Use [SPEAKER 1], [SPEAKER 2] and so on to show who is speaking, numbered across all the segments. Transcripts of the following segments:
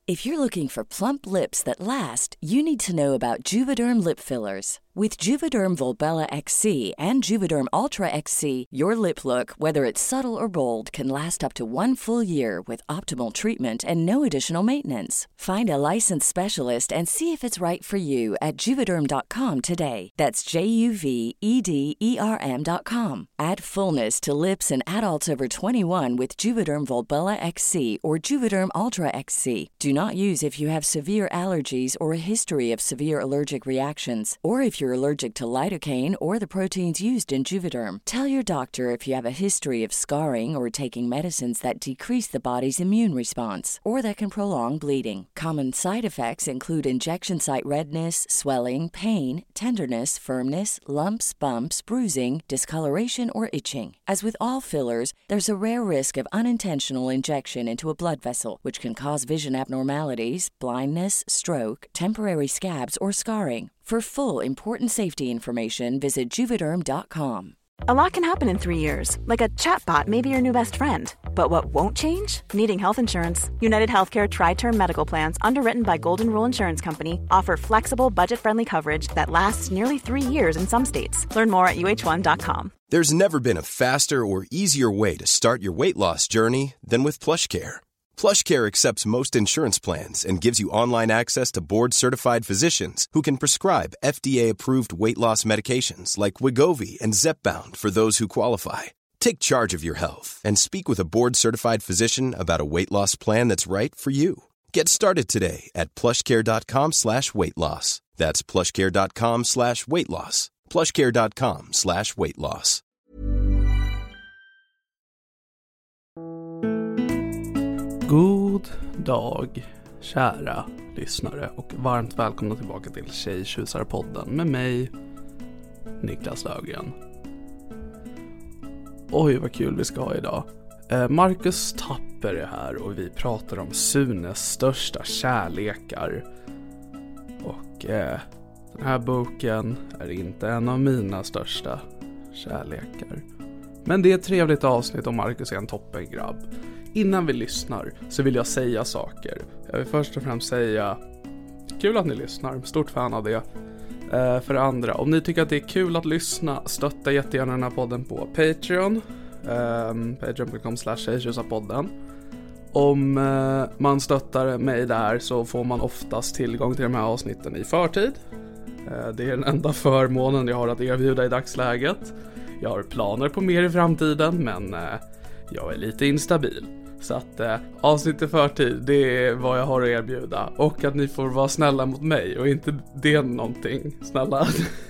[SPEAKER 1] If you're looking for plump lips that last, you need to know about Juvederm lip fillers. With Juvederm Volbella XC and Juvederm Ultra XC, your lip look, whether it's subtle or bold, can last up to 1 full year with optimal treatment and no additional maintenance. Find a licensed specialist and see if it's right for you at Juvederm.com today. That's JUVEDERM.com. Add fullness to lips in adults over 21 with Juvederm Volbella XC or Juvederm Ultra XC. Do not use if you have severe allergies or a history of severe allergic reactions, or if you're allergic to lidocaine or the proteins used in Juvederm. Tell your doctor if you have a history of scarring or taking medicines that decrease the body's immune response or that can prolong bleeding. Common side effects include injection site redness, swelling, pain, tenderness, firmness, lumps, bumps, bruising, discoloration, or itching. As with all fillers, there's a rare risk of unintentional injection into a blood vessel, which can cause vision abnormalities, blindness, stroke, temporary scabs, or scarring. For full, important safety information, visit Juvederm.com.
[SPEAKER 2] A lot can happen in 3 years, like a chatbot may be your new best friend. But what won't change? Needing health insurance. United Healthcare Tri-Term Medical Plans, underwritten by Golden Rule Insurance Company, offer flexible, budget-friendly coverage that lasts nearly 3 years in some states. Learn more at UH1.com.
[SPEAKER 3] There's never been a faster or easier way to start your weight loss journey than with PlushCare. PlushCare accepts most insurance plans and gives you online access to board-certified physicians who can prescribe FDA-approved weight loss medications like Wegovy and Zepbound for those who qualify. Take charge of your health and speak with a board-certified physician about a weight loss plan that's right for you. Get started today at plushcare.com/weightloss. That's plushcare.com/weightloss. plushcare.com/weightloss.
[SPEAKER 4] God dag, kära lyssnare, och varmt välkomna tillbaka till Tjejtjusarpodden med mig, Niklas Löfgren. Oj, vad kul vi ska ha idag. Marcus Tapper är här och vi pratar om Sunes största kärlekar. Och den här boken är inte en av mina största kärlekar. Men det är ett trevligt avsnitt och Marcus är en toppengrabb. Innan vi lyssnar så vill jag säga saker. Jag vill först och främst säga kul att ni lyssnar, stort fan av det. För det andra, om ni tycker att det är kul att lyssna, stötta jättegärna den här podden på Patreon. Patreon.com/tjejtjusarpodden. Om man stöttar mig där så får man oftast tillgång till de här avsnitten i förtid. Det är den enda förmånen jag har att erbjuda i dagsläget. Jag har planer på mer i framtiden, men jag är lite instabil. Så att avsnitt i förtid, det är vad jag har att erbjuda. Och att ni får vara snälla mot mig och inte det någonting. Snälla.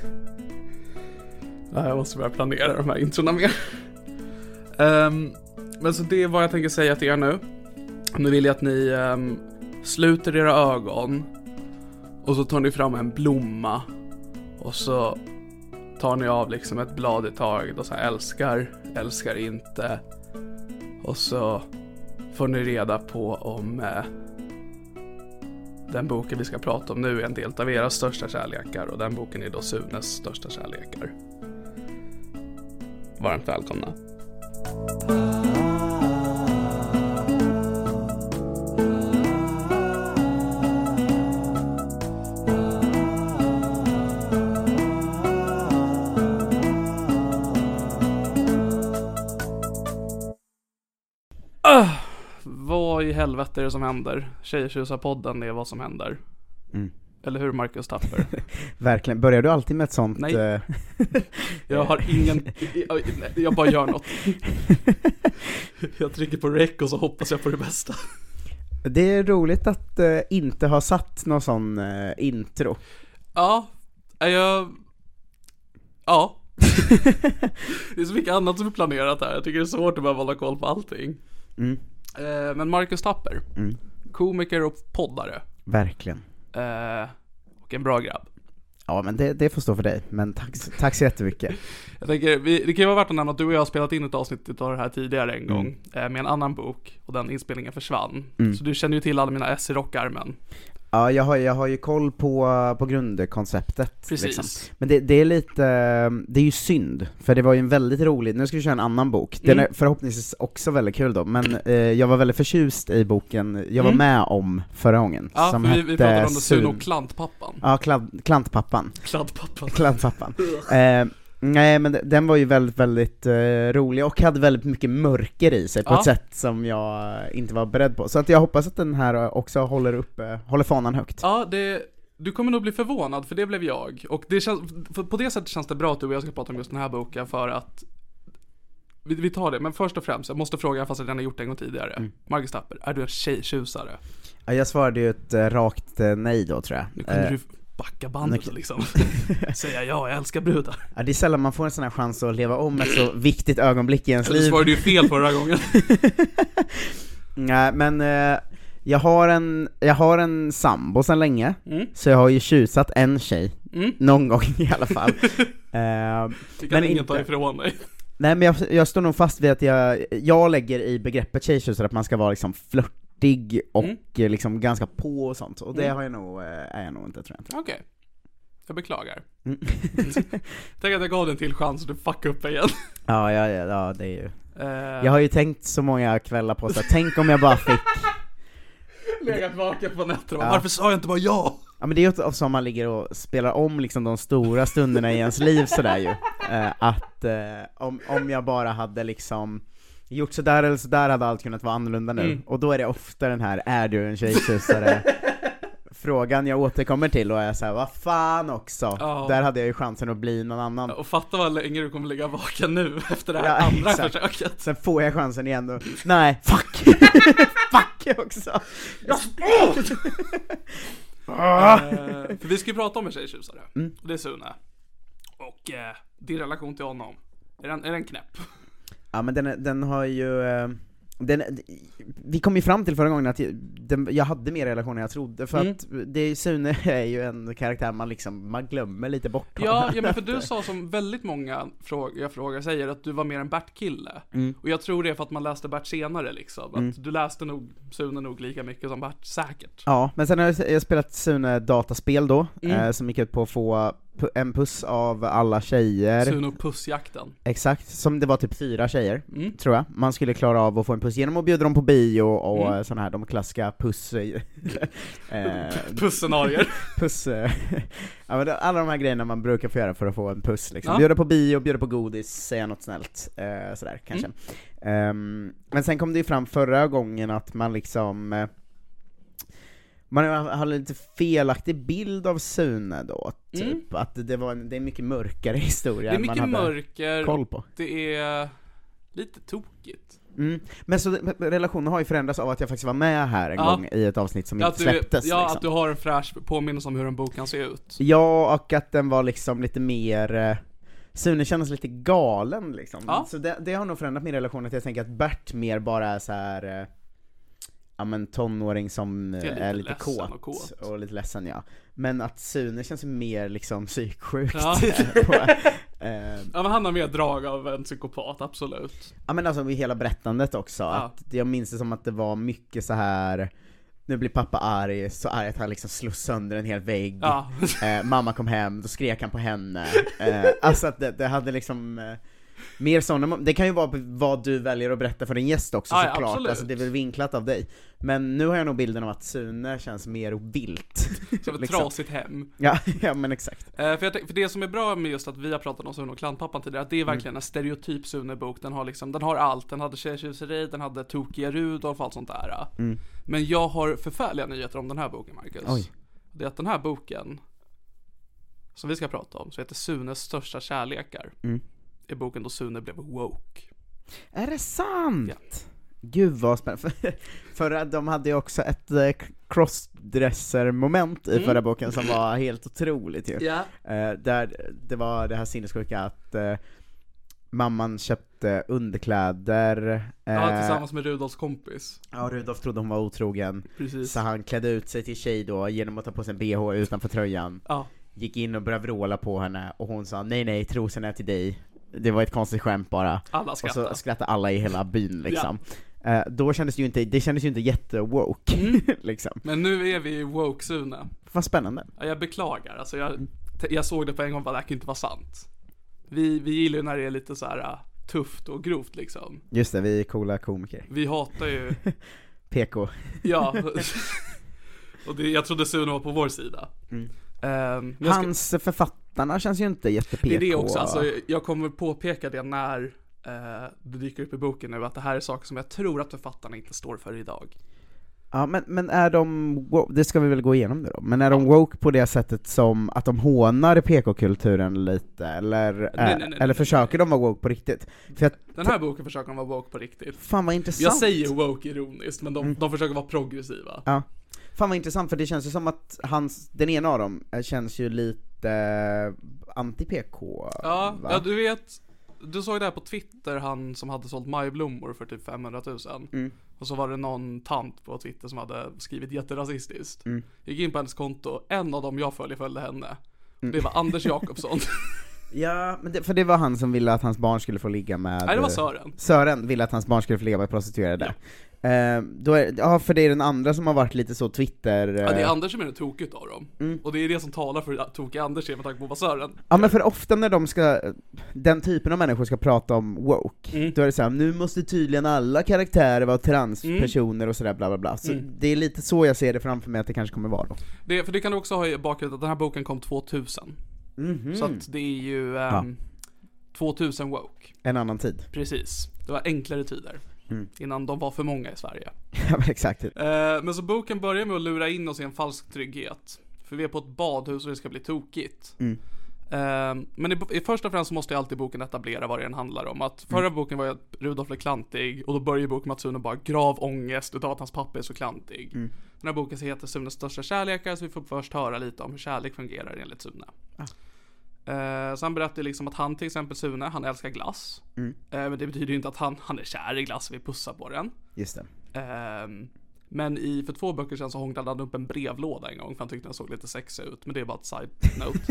[SPEAKER 4] Jag måste börja planera de här introna mer. Men så det är vad jag tänker säga till er nu. Nu vill jag att ni sluter era ögon. Och så tar ni fram en blomma. Och så tar ni av liksom ett blad i taget. Och så älskar inte. Och så får ni reda på om den boken vi ska prata om nu är en del av era största kärlekar. Och den boken är då Sunes största kärlekar. Varmt välkomna. Vad i helvete är det som händer? Tjejtjusarpodden, det är vad som händer. Eller hur, Marcus Tapper?
[SPEAKER 5] Verkligen. Börjar du alltid med ett sånt?
[SPEAKER 4] Nej. Jag har ingen... Jag bara gör något. Jag trycker på rec och så hoppas jag på det bästa.
[SPEAKER 5] Det är roligt att inte ha satt någon sån intro.
[SPEAKER 4] Ja. Ja. Det är så mycket annat som är planerat här. Jag tycker det är svårt att behöva hålla koll på allting. Men Marcus Tapper, komiker och poddare.
[SPEAKER 5] Verkligen.
[SPEAKER 4] Och en bra grabb.
[SPEAKER 5] Ja, men det får stå för dig. Men tack så jättemycket.
[SPEAKER 4] Jag tänker, det kan ju vara värt att nämna att du och jag har spelat in ett avsnitt av det här tidigare en gång med en annan bok, och den inspelningen försvann. Så du känner ju till alla mina S i rockarmen.
[SPEAKER 5] Ja, jag har ju koll på grundkonceptet.
[SPEAKER 4] Precis.
[SPEAKER 5] Liksom. Men det är lite, det är ju synd, för det var ju en väldigt rolig, nu ska vi köra en annan bok. Den är förhoppningsvis också väldigt kul då, men jag var väldigt förtjust i boken jag var med om förra gången.
[SPEAKER 4] Ja,
[SPEAKER 5] som
[SPEAKER 4] vi pratade om Suno och Klantpappan.
[SPEAKER 5] Ja, Klantpappan. Klantpappan. Nej, men den var ju väldigt, väldigt rolig och hade väldigt mycket mörker i sig på ett sätt som jag inte var beredd på. Så att jag hoppas att den här också håller fanan högt.
[SPEAKER 4] Ja, du kommer nog bli förvånad, för det blev jag. Och på det sättet känns det bra att du och jag ska prata om just den här boken, för att vi tar det. Men först och främst, jag måste fråga, fast jag redan har gjort det en gång tidigare. Marcus Tapper, är du en tjejtjusare?
[SPEAKER 5] Ja, jag svarade ju ett rakt nej då, tror jag.
[SPEAKER 4] Nu kunde du backa bandet och liksom säga ja, jag älskar brudar.
[SPEAKER 5] Ja, det är sällan man får en sån här chans att leva om ett så viktigt ögonblick i ens liv.
[SPEAKER 4] Du svarade ju fel förra gången.
[SPEAKER 5] Nej, men jag har en sambo sedan länge, så jag har ju tjusat en tjej någon gång i alla fall.
[SPEAKER 4] Det kan ingen ta ifrån dig.
[SPEAKER 5] Nej, men jag står nog fast vid att jag lägger i begreppet tjejtjusare att man ska vara liksom flörtig och liksom ganska på och sånt. Och det är jag nog inte, tror jag inte.
[SPEAKER 4] Okej. Jag beklagar. Tänk att jag gav den till chans och du fuckar upp igen.
[SPEAKER 5] Ja, det är ju. Jag har ju tänkt så många kvällar på så tänk om jag bara fick
[SPEAKER 4] legat vaken på nätterna. Varför sa jag inte bara ja?
[SPEAKER 5] Ja, men det är ju som man ligger och spelar om liksom de stora stunderna i ens liv sådär ju. Om jag bara hade liksom gjort sådär eller sådär, hade allt kunnat vara annorlunda nu. Och då är det ofta den här, är du en tjejtjusare? Frågan jag återkommer till, och jag säger vad fan också. Där hade jag ju chansen att bli någon annan.
[SPEAKER 4] Och fatta vad länge du kommer ligga vaken nu efter det här andra försöket.
[SPEAKER 5] Sen får jag chansen igen då. Nej, fuck. Fuck också.
[SPEAKER 4] För vi ska ju prata om en tjejtjusare. Och det är Sune. Och din relation till honom, är den knäpp?
[SPEAKER 5] Ja, men den har ju vi kom ju fram till förra gången att jag hade mer relationer än jag trodde, för att Sune är ju en karaktär man glömmer lite bort.
[SPEAKER 4] Ja, men för du sa, som väldigt många frågar säger, att du var mer en Bert-kille. Och jag tror det är för att man läste Bert senare liksom. Att du läste nog Sune nog lika mycket som Bert, säkert.
[SPEAKER 5] Ja, men sen har jag spelat Sune dataspel då, som gick ut på att få en puss av alla tjejer.
[SPEAKER 4] Sune och pussjakten.
[SPEAKER 5] Exakt, som det var typ 4 tjejer, tror jag. Man skulle klara av att få en puss genom att bjuda dem på bio och sån här, de klassiska
[SPEAKER 4] puss-scenarier.
[SPEAKER 5] Ja, men alla de här grejerna man brukar få göra för att få en puss liksom. Bjuda på bio, bjuda på godis, säga något snällt, sådär kanske. Men sen kom det ju fram förra gången att man liksom man har lite felaktig bild av Sune då, typ att det är mycket mörkare historia.
[SPEAKER 4] Det är mycket mörker,
[SPEAKER 5] koll på.
[SPEAKER 4] Det är lite tokigt.
[SPEAKER 5] Men så relationen har ju förändrats av att jag faktiskt var med här en gång i ett avsnitt som inte släpptes.
[SPEAKER 4] Liksom. Att du har en fräsch påminnelse om hur en bok kan se ut.
[SPEAKER 5] Ja, och att den var liksom lite mer Sune kändes lite galen liksom. Så det har nog förändrat min relation, att jag tänker att Bert mer bara är så här men tonåring som är lite kåt och lite ledsen, ja. Men att Sune känns mer liksom psyksjukt.
[SPEAKER 4] Ja, men han har mer drag av en psykopat, absolut.
[SPEAKER 5] Ja, men alltså i hela berättandet också, att jag minns det som att det var mycket så här: nu blir pappa arg, så arg att han liksom slog sönder en hel vägg. Mamma kom hem, då skrek han på henne. Alltså att det hade liksom mer sådana, det kan ju vara vad du väljer att berätta för din gäst också, såklart.
[SPEAKER 4] Absolut.
[SPEAKER 5] Alltså det är väl vinklat av dig. Men nu har jag nog bilden av att Sune känns mer vilt.
[SPEAKER 4] Som ett trasigt hem.
[SPEAKER 5] Ja, men exakt.
[SPEAKER 4] För det som är bra med just att vi har pratat om Sune och Klantpappan tidigare, att det är verkligen en stereotyp Sune-bok. Den har allt, den hade tjejtjuseri, den hade tokiga Rudolf och allt sånt där. Men jag har förfärliga nyheter om den här boken, Marcus.
[SPEAKER 5] Oj.
[SPEAKER 4] Det är att den här boken som vi ska prata om, så heter Sunes största kärlekar. I boken då Sune blev woke.
[SPEAKER 5] Är det sant?
[SPEAKER 4] Ja.
[SPEAKER 5] Gud vad spännande. För de hade ju också ett crossdresser-moment i förra boken som var helt otroligt ju. Där det var det här sinnessjuka att mamman köpte underkläder
[SPEAKER 4] tillsammans med Rudolfs kompis.
[SPEAKER 5] Ja, Rudolf trodde hon var otrogen.
[SPEAKER 4] Precis.
[SPEAKER 5] Så han klädde ut sig till tjej då genom att ta på sig en BH utanför tröjan. Gick in och började vråla på henne, och hon sa nej, trosen är till dig. Det var ett konstigt skämt bara.
[SPEAKER 4] Alla skrattade.
[SPEAKER 5] Och så skrattade alla i hela byn liksom. Då kändes det kändes ju inte jätte-woke, liksom.
[SPEAKER 4] Men nu är vi woke-Sune.
[SPEAKER 5] Vad spännande.
[SPEAKER 4] Ja, jag beklagar, alltså jag såg det på en gång, bara det här kan inte vara sant. Vi gillar ju när det är lite så här tufft och grovt liksom.
[SPEAKER 5] Just det, vi är coola komiker.
[SPEAKER 4] Vi hatar ju
[SPEAKER 5] PK.
[SPEAKER 4] Ja. Och jag trodde Sune var på vår sida.
[SPEAKER 5] Hans författarna känns ju inte jätte-PK.
[SPEAKER 4] Det är det också, alltså, jag kommer påpeka det när det dyker upp i boken nu, att det här är saker som jag tror att författarna inte står för idag.
[SPEAKER 5] Ja, men är de, det ska vi väl gå igenom det då, men är de woke på det sättet som att de hånar PK-kulturen lite, eller, nej, eller försöker de vara woke på riktigt? För
[SPEAKER 4] den här boken försöker de vara woke på riktigt.
[SPEAKER 5] Fan vad intressant.
[SPEAKER 4] Jag säger woke ironiskt, men de försöker vara progressiva.
[SPEAKER 5] Ja. Fan vad intressant, för det känns ju som att den ena av dem känns ju lite anti-PK.
[SPEAKER 4] Ja, du vet, du såg det här på Twitter, han som hade sålt majblommor för typ 500 000. Och så var det någon tant på Twitter som hade skrivit jätterasistiskt. Gick in på hennes konto, en av dem jag följde henne. Det var Anders Jakobsson.
[SPEAKER 5] Ja, men för det var han som ville att hans barn skulle få ligga med...
[SPEAKER 4] Nej, det var Sören.
[SPEAKER 5] Sören ville att hans barn skulle få ligga med prostituerade. Ja. För det är den andra som har varit lite så Twitter...
[SPEAKER 4] Ja, det är Anders som är det tokigt av dem. Och det är det som talar för tokiga Anders med tanke på vad Sören.
[SPEAKER 5] Ja, men för ofta när den typen av människor ska prata om woke, då är det så här: nu måste tydligen alla karaktärer vara transpersoner och sådär bla bla bla. Så det är lite så jag ser det framför mig att det kanske kommer vara då.
[SPEAKER 4] För det kan du också ha i bakgrunden att den här boken kom 2000. Så att det är ju 2000 woke.
[SPEAKER 5] En annan tid.
[SPEAKER 4] Precis, det var enklare tider. Innan de var för många i Sverige.
[SPEAKER 5] Ja, men exakt.
[SPEAKER 4] Men så boken börjar med att lura in oss i en falsk trygghet. För vi är på ett badhus och det ska bli tokigt. Men i första och främst så måste jag alltid boken etablera vad den handlar om. Att förra boken var ju att Rudolf är klantig, och då börjar boken med att Sune bara grav ångest utav att hans pappa är så klantig. Den här boken heter Sunes största kärlekar, så vi får först höra lite om hur kärlek fungerar enligt Sune. Så han berättar liksom att han, till exempel Sune, han älskar glass. Men det betyder ju inte att han är kär i glass och vill pussa på den. Just det. Men för 2 böcker sedan så hånglade han upp en brevlåda en gång, för han tyckte den såg lite sexig ut. Men det är bara ett side note.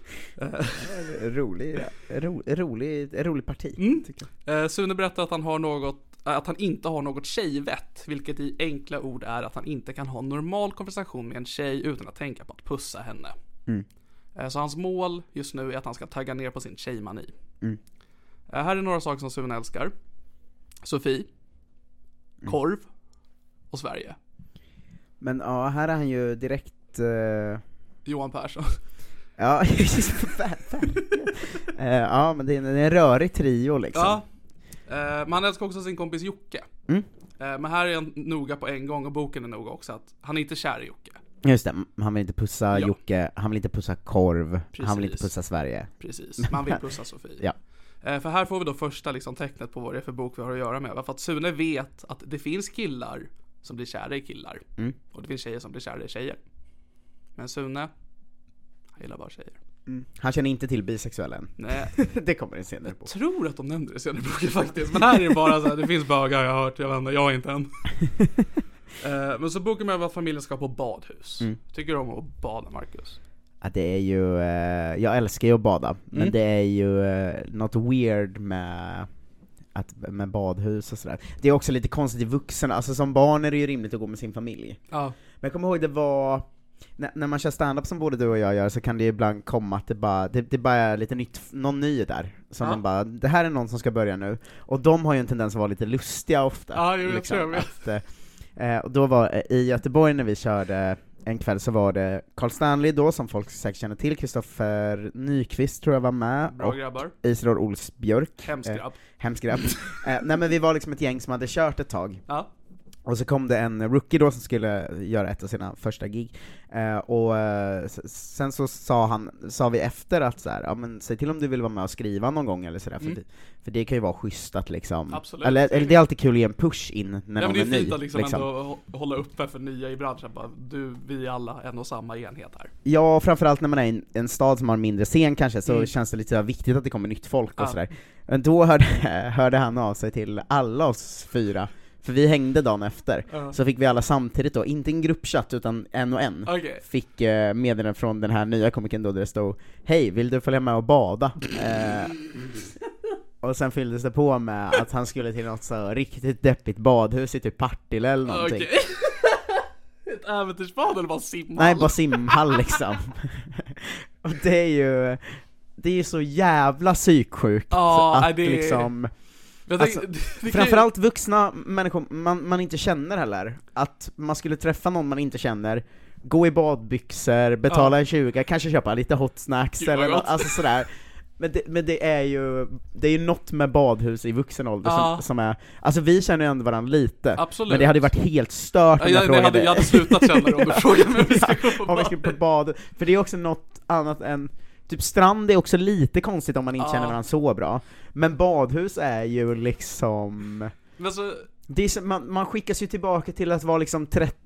[SPEAKER 4] rolig parti, tycker jag. Sune berättar att han inte har något tjejvett, vilket i enkla ord är att han inte kan ha normal konversation med en tjej utan att tänka på att pussa henne. Så hans mål just nu är att han ska tagga ner på sin tjejmani. Här är några saker som Sune älskar: Sofie, korv och Sverige. Men
[SPEAKER 5] ja, här är han ju direkt
[SPEAKER 4] Johan Persson.
[SPEAKER 5] Ja, ja, men det är en rörig trio liksom.
[SPEAKER 4] Ja. Men han älskar också sin kompis Jocke. Men här är han noga på en gång, och boken är noga också, att han är inte kär i Jocke.
[SPEAKER 5] Just det, han vill inte pussa Jocke, han vill inte pussa korv. Precis. Han vill inte pussa Sverige.
[SPEAKER 4] Precis, man vill pussa Sofie.
[SPEAKER 5] Ja.
[SPEAKER 4] För här får vi då första liksom tecknet på vad det är för bok vi har att göra med. För att Sune vet att det finns killar som blir kära i killar. Och det finns tjejer som blir kära i tjejer. Men Sune, han gillar bara tjejer.
[SPEAKER 5] Han känner inte till bisexuella än.
[SPEAKER 4] Nej.
[SPEAKER 5] Det kommer en senare på.
[SPEAKER 4] Jag tror att de nämnde det senare i boken faktiskt. Men här är det bara så här, det finns bögar jag har hört, jag är inte än. Men så boken med att familjen ska på badhus. Tycker du om att bada, Marcus?
[SPEAKER 5] Ja, det är ju jag älskar ju att bada, men det är ju något weird med badhus och sådär. Det är också lite konstigt i vuxna, alltså som barn är det ju rimligt att gå med sin familj. Ja. Men jag kommer ihåg det var när man kör stand-up som både du och jag gör, så kan det ibland komma att det bara är lite nytt, någon ny där som man bara, det här är någon som ska börja nu, och de har ju en tendens att vara lite lustiga ofta.
[SPEAKER 4] Ja,
[SPEAKER 5] liksom, och då var i Göteborg när vi körde en kväll, så var det Carl Stanley då, som folk säkert känner till, Kristoffer Nyqvist tror jag var med.
[SPEAKER 4] Bra grabbar.
[SPEAKER 5] Isidor Olsbjörk.
[SPEAKER 4] Hemsk grabb.
[SPEAKER 5] Nej, men vi var liksom ett gäng som hade kört ett tag.
[SPEAKER 4] Ja.
[SPEAKER 5] Och så kom det en rookie då som skulle göra ett av sina första gig. Och sen så sa vi efter att så här, ja men säg till om du vill vara med och skriva någon gång eller sådär, för det kan ju vara schysst att liksom. Absolut. Eller det är alltid kul att ge en push in när någon är ny.
[SPEAKER 4] Det är fint att liksom ändå hålla uppe för nya i branschen, bara, vi alla en och samma enhet här. Ja,
[SPEAKER 5] framförallt när man är i en stad som har en mindre scen kanske, så känns det lite viktigt att det kommer nytt folk och sådär. Men då hörde han av sig till alla oss 4. För vi hängde dagen efter, så fick vi alla samtidigt då, inte en gruppchatt utan en och en, fick meddelanden från den här nya komikern då, där det stod: hej, vill du följa med och bada? Och sen fylldes det på med att han skulle till något så riktigt deppigt badhus i typ Partille eller någonting.
[SPEAKER 4] Okej. Ett äventyrsbad eller bara simhall?
[SPEAKER 5] Nej, bara simhall liksom. Och det är ju så jävla psyksjukt att
[SPEAKER 4] det är...
[SPEAKER 5] liksom...
[SPEAKER 4] Alltså,
[SPEAKER 5] framförallt vuxna människor man inte känner heller. Att man skulle träffa någon man inte känner, gå i badbyxor, betala en 20, kanske köpa lite hot snacks eller något, alltså sådär. Men det är ju något med badhus i vuxen ålder som är, alltså vi känner ju ändå varandra lite.
[SPEAKER 4] Absolut.
[SPEAKER 5] Men det hade ju varit helt stört om jag
[SPEAKER 4] hade slutat känna det om du frågade mig om vi ska gå på
[SPEAKER 5] om vi ska på bad. För det är också något annat än typ strand är också lite konstigt om man inte känner varandra så bra. Men badhus är ju liksom...
[SPEAKER 4] Men så...
[SPEAKER 5] det är så, man skickas ju tillbaka till att vara liksom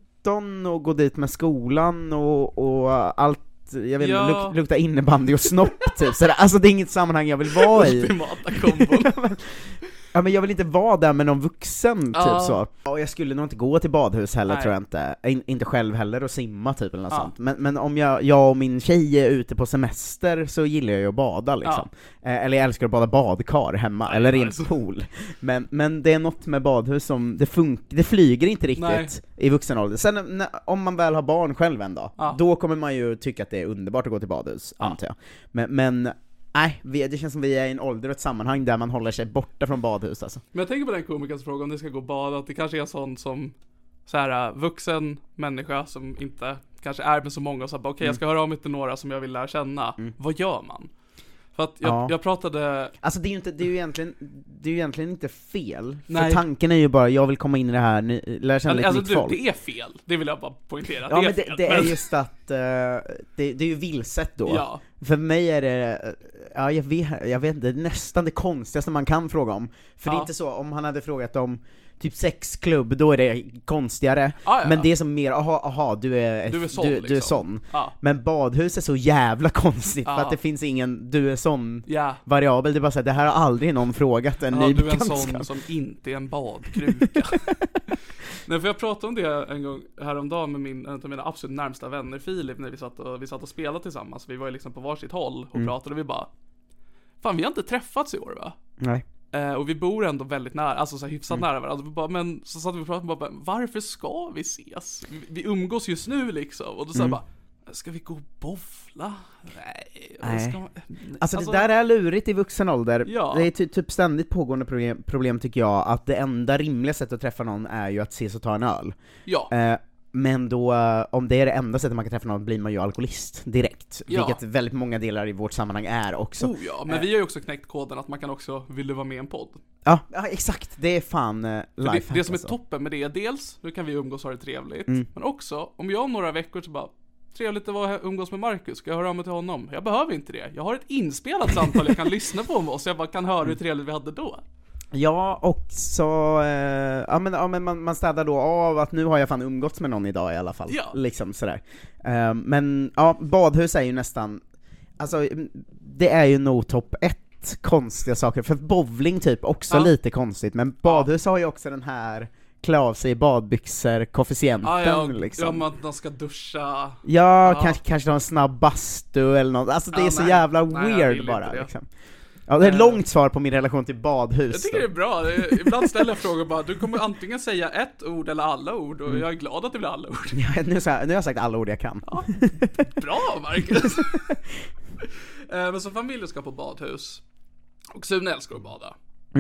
[SPEAKER 5] 13 och gå dit med skolan och allt, jag vet inte, lukta innebandy och snopp typ. Så alltså det är inget sammanhang jag vill vara i.
[SPEAKER 4] Ultimata kombon.
[SPEAKER 5] Ja, men jag vill inte vara där med någon vuxen typ så. Och jag skulle nog inte gå till badhus heller. Nej. Tror jag inte. Inte själv heller och simma typ eller något sånt. Men om jag och min tjej är ute på semester så gillar jag ju att bada liksom. Eller jag älskar att bada badkar hemma eller i en pool. Men det är något med badhus som det flyger inte riktigt i vuxen ålder. Sen om man väl har barn själv en dag, då kommer man ju tycka att det är underbart att gå till badhus, antar jag. Men nej, det känns som vi är i en ålder och ett sammanhang där man håller sig borta från badhus alltså.
[SPEAKER 4] Men jag tänker på den komikerns fråga om det ska gå och bada, att det kanske är en sån som så här vuxen människa som inte kanske är med så många och så okej, jag ska höra av mig till några som jag vill lära känna. Vad gör man? För att jag pratade... Alltså
[SPEAKER 5] det är ju egentligen inte fel. Nej. För tanken är ju bara, jag vill komma in i det här, lära känna lite nytt folk.
[SPEAKER 4] Det är fel, det vill jag bara poängtera.
[SPEAKER 5] Ja, det är just att det är ju vilset då. Ja. För mig är det, jag vet inte, nästan det konstigaste man kan fråga om. För det är inte så, om han hade frågat om typ sexklubb, då är det konstigare. Men det är som mer, du är sån. Men badhus är så jävla konstigt för att det finns ingen du är sån variabel. Det är bara så här, det här har aldrig någon frågat en ny
[SPEAKER 4] du är en sån som inte är en badkruka. Nej, för jag pratade om det en gång häromdagen med en av mina absolut närmsta vänner, Filip, när vi satt och spelade tillsammans. Vi var ju liksom på varsitt håll och pratade, och vi bara, fan, vi har inte träffats i år, va?
[SPEAKER 5] Nej.
[SPEAKER 4] Och vi bor ändå väldigt nära, alltså så här hyfsat nära varandra. Men så satt vi och pratade och bara, varför ska vi ses? Vi umgås just nu liksom. Och då sa jag bara, ska vi gå och boffla? Nej.
[SPEAKER 5] Alltså det där är lurigt i vuxen ålder. Ja. Det är typ ständigt pågående problem tycker jag. Att det enda rimliga sättet att träffa någon är ju att ses och ta en öl.
[SPEAKER 4] Ja.
[SPEAKER 5] Men då, om det är det enda sättet man kan träffa någon, blir man ju alkoholist direkt. Vilket väldigt många delar i vårt sammanhang är också.
[SPEAKER 4] Men vi har ju också knäckt koden att man kan också, vill du vara med i en podd?
[SPEAKER 5] Ja, exakt. Det är fan lifehack.
[SPEAKER 4] Det som är toppen med det är dels, nu kan vi umgås och ha det trevligt. Men också, om jag om några veckor så bara, trevligt att vara umgås med Marcus, ska jag höra av mig till honom? Jag behöver inte det. Jag har ett inspelat samtal jag kan lyssna på med oss. Jag bara kan höra hur trevligt vi hade då.
[SPEAKER 5] Ja, och så man städar då av att nu har jag fan umgåtts med någon idag i alla fall. Ja. Liksom sådär. Men ja, badhus är ju nästan, alltså det är ju nog topp 1 konstiga saker. För bowling typ också lite konstigt, men badhus har ju också den här klä av sig i badbyxor koefficienten liksom.
[SPEAKER 4] Ja, man ska duscha.
[SPEAKER 5] Ja. Kanske ha en snabb bastu eller något. Alltså det är så jävla weird bara liksom. Ja, det är ett långt svar på min relation till badhus.
[SPEAKER 4] Jag tycker det är bra. Ibland ställer jag frågor bara, du kommer antingen säga ett ord eller alla ord, och jag är glad att det blir alla ord.
[SPEAKER 5] Ja, nu har jag sagt alla ord jag kan.
[SPEAKER 4] Ja, bra, Marcus. Men som familj ska på badhus. Och Sune älskar att bada.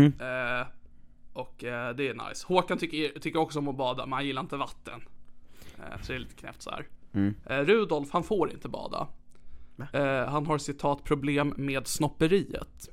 [SPEAKER 4] Och det är nice. Håkan tycker också om att bada, men han gillar inte vatten. Så det är lite knäppt så här. Rudolf, han får inte bada. Han har citat problem med snopperiet.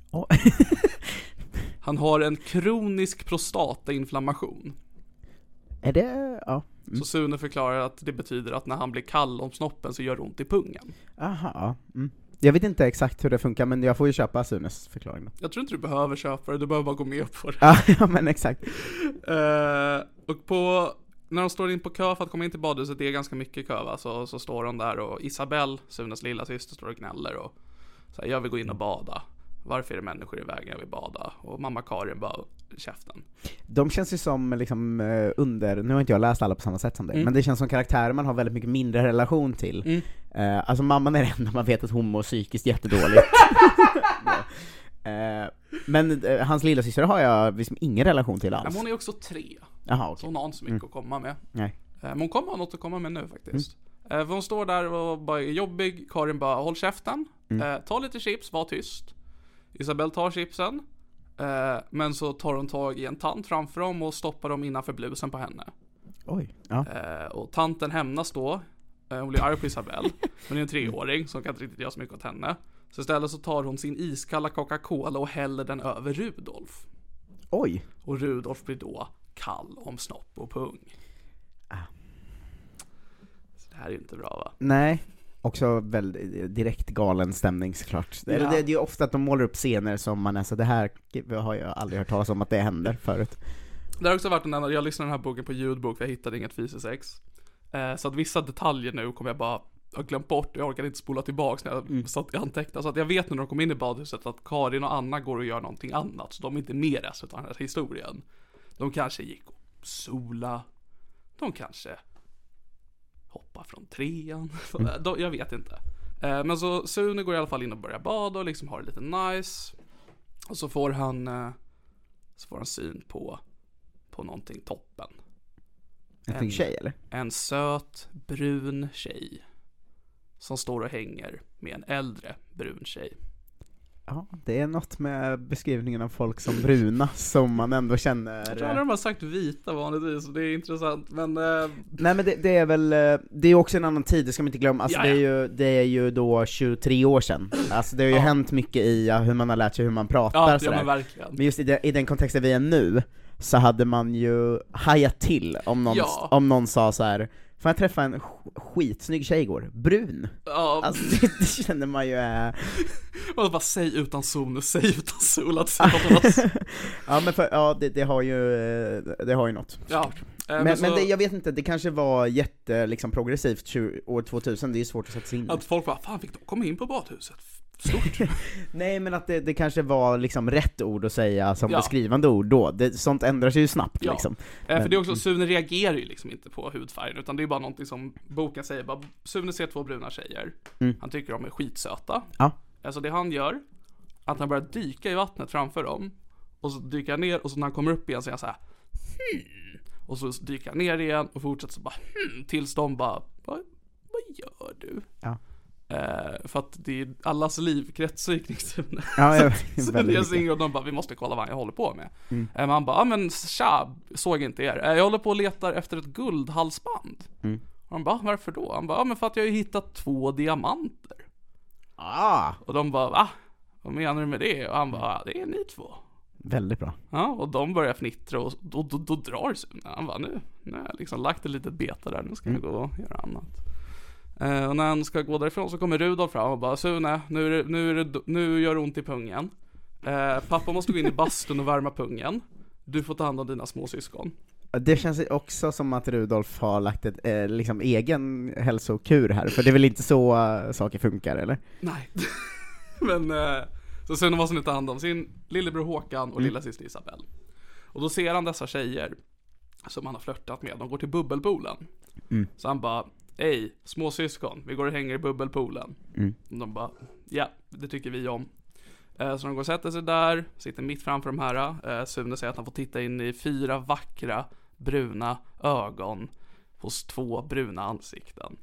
[SPEAKER 4] Han har en kronisk prostatainflammation.
[SPEAKER 5] Är det? Ja.
[SPEAKER 4] Så Sune förklarar att det betyder att när han blir kall om snoppen så gör det ont i pungen.
[SPEAKER 5] Aha. Jag vet inte exakt hur det funkar, men jag får ju köpa Sunes förklaring då.
[SPEAKER 4] Jag tror inte du behöver köpa det, du behöver bara gå med på det.
[SPEAKER 5] Ja, men exakt.
[SPEAKER 4] Och när de står in på kö för att komma in till badhuset, det är ganska mycket kö, va? Så står de där, och Isabelle, Sunes lilla syster, står och gnäller och säger, jag vill gå in och bada. Varför är det människor i vägen, jag vill bada? Och mamma Karin bara, käften.
[SPEAKER 5] De känns ju som liksom nu har inte jag läst alla på samma sätt som dig, men det känns som karaktärer man har väldigt mycket mindre relation till. Alltså mamman är det enda man vet att hon mår psykiskt jättedåligt. Men hans lilla syster har jag liksom ingen relation till alls.
[SPEAKER 4] Men hon är också 3.
[SPEAKER 5] Jaha, okay.
[SPEAKER 4] Så hon har inte så mycket att komma med.
[SPEAKER 5] Nej.
[SPEAKER 4] Men hon kommer ha något att komma med nu faktiskt. För hon står där och bara är jobbig. Karin bara, håll käften. Ta lite chips, var tyst. Isabelle tar chipsen. Men så tar hon tag i en tant framför dem och stoppar dem innanför blusen på henne.
[SPEAKER 5] Oj, ja.
[SPEAKER 4] Och tanten hämnas då. Hon blir arg på Isabelle. Hon är en 3-åring som kan inte riktigt göra så mycket åt henne. Så istället så tar hon sin iskalla Coca-Cola och häller den över Rudolf.
[SPEAKER 5] Oj.
[SPEAKER 4] Och Rudolf blir då kall om snopp och pung. Så det här är inte bra, va?
[SPEAKER 5] Nej. Också väldigt direkt galen stämning såklart. Det är ju ofta att de målar upp scener som man är så, det här har jag aldrig hört talas om att det händer förut.
[SPEAKER 4] Det har också varit jag lyssnade den här boken på ljudbok för jag hittade inget fysiskt sex. Så att vissa detaljer nu kommer jag bara ha glömt bort. Jag orkar inte spola tillbaka när jag satt i antecknar. Så att jag vet när de kom in i badhuset att Karin och Anna går och gör någonting annat. Så de är inte med resten av den här historien. De kanske gick och sola. De kanske hoppa från 3:an. Jag vet inte. Men så Sune går i alla fall in och börjar bada och liksom har det lite nice. Och så får han syn på någonting toppen.
[SPEAKER 5] En tjej eller?
[SPEAKER 4] En söt brun tjej som står och hänger med en äldre brun tjej.
[SPEAKER 5] Ja, det är något med beskrivningen av folk som bruna som man ändå känner.
[SPEAKER 4] Jag tror att de har sagt vita vanligtvis, så det är intressant. Men
[SPEAKER 5] nej, men det är väl, det är också en annan tid, det ska man inte glömma. Alltså, det är ju då 23 år sedan. Alltså det har ju hänt mycket i hur man har lärt sig hur man pratar.
[SPEAKER 4] Ja, men verkligen.
[SPEAKER 5] Men just i den kontexten vi är nu, så hade man ju hajat till om någon sa så här: får jag träffa en skitsnygg tjej igår? Brun. Ja. Alltså det känner man ju
[SPEAKER 4] Man bara säg utan sol att
[SPEAKER 5] ja, men det har ju något.
[SPEAKER 4] Ja.
[SPEAKER 5] Men jag vet inte, det kanske var jätte liksom progressivt år 2000, det är svårt att sätta sig in.
[SPEAKER 4] Att folk bara, fan fick de komma in på badhuset? Stort.
[SPEAKER 5] Nej, men att det kanske var liksom rätt ord att säga som beskrivande ord då. Sånt ändrar sig ju snabbt liksom.
[SPEAKER 4] För det är också, Sune reagerar ju liksom inte på hudfärgen, utan det är bara någonting som boken säger. Bara, Sune ser 2 bruna tjejer. Han tycker de är skitsöta. Ja. Alltså det han gör, att han börjar dyka i vattnet framför dem. Och så dyker han ner, och så när han kommer upp igen så är han så här. Och så dyker han ner igen och fortsätter så bara tills de bara, vad gör du? Ja. För att det är allas liv kretsar kring Sune. Så det är så de bara, vi måste kolla vad jag håller på med. Men han bara, men tja, såg inte er. Jag håller på och letar efter ett guldhalsband. Och han bara, varför då? Han bara, men för att jag har hittat 2 diamanter. Och de bara, va? Vad menar du med det? Och han bara, det är ni 2.
[SPEAKER 5] Väldigt bra.
[SPEAKER 4] Ja, och de börjar fnittra och då drar Sune. Han bara, nu har jag liksom lagt ett litet beta där, nu ska jag gå och göra annat. Och när han ska gå därifrån så kommer Rudolf fram och bara, Sune, nu gör det ont i pungen. Pappa måste gå in i bastun och värma pungen. Du får ta hand om dina små syskon.
[SPEAKER 5] Det känns också som att Rudolf har lagt ett liksom egen hälsokur här. För det är väl inte så saker funkar, eller?
[SPEAKER 4] Nej. Men så Sune måste nu ta hand om sin lillebror Håkan och lilla syster Isabelle. Och då ser han dessa tjejer som han har flörtat med. De går till bubbelpoolen. Så han bara, hej, småsyskon, vi går och hänger i bubbelpoolen. Och de bara, ja, det tycker vi om. Så de går och sätter sig där, sitter mitt framför de här. Sune säger att han får titta in i 4 vackra bruna ögon hos 2 bruna ansikten.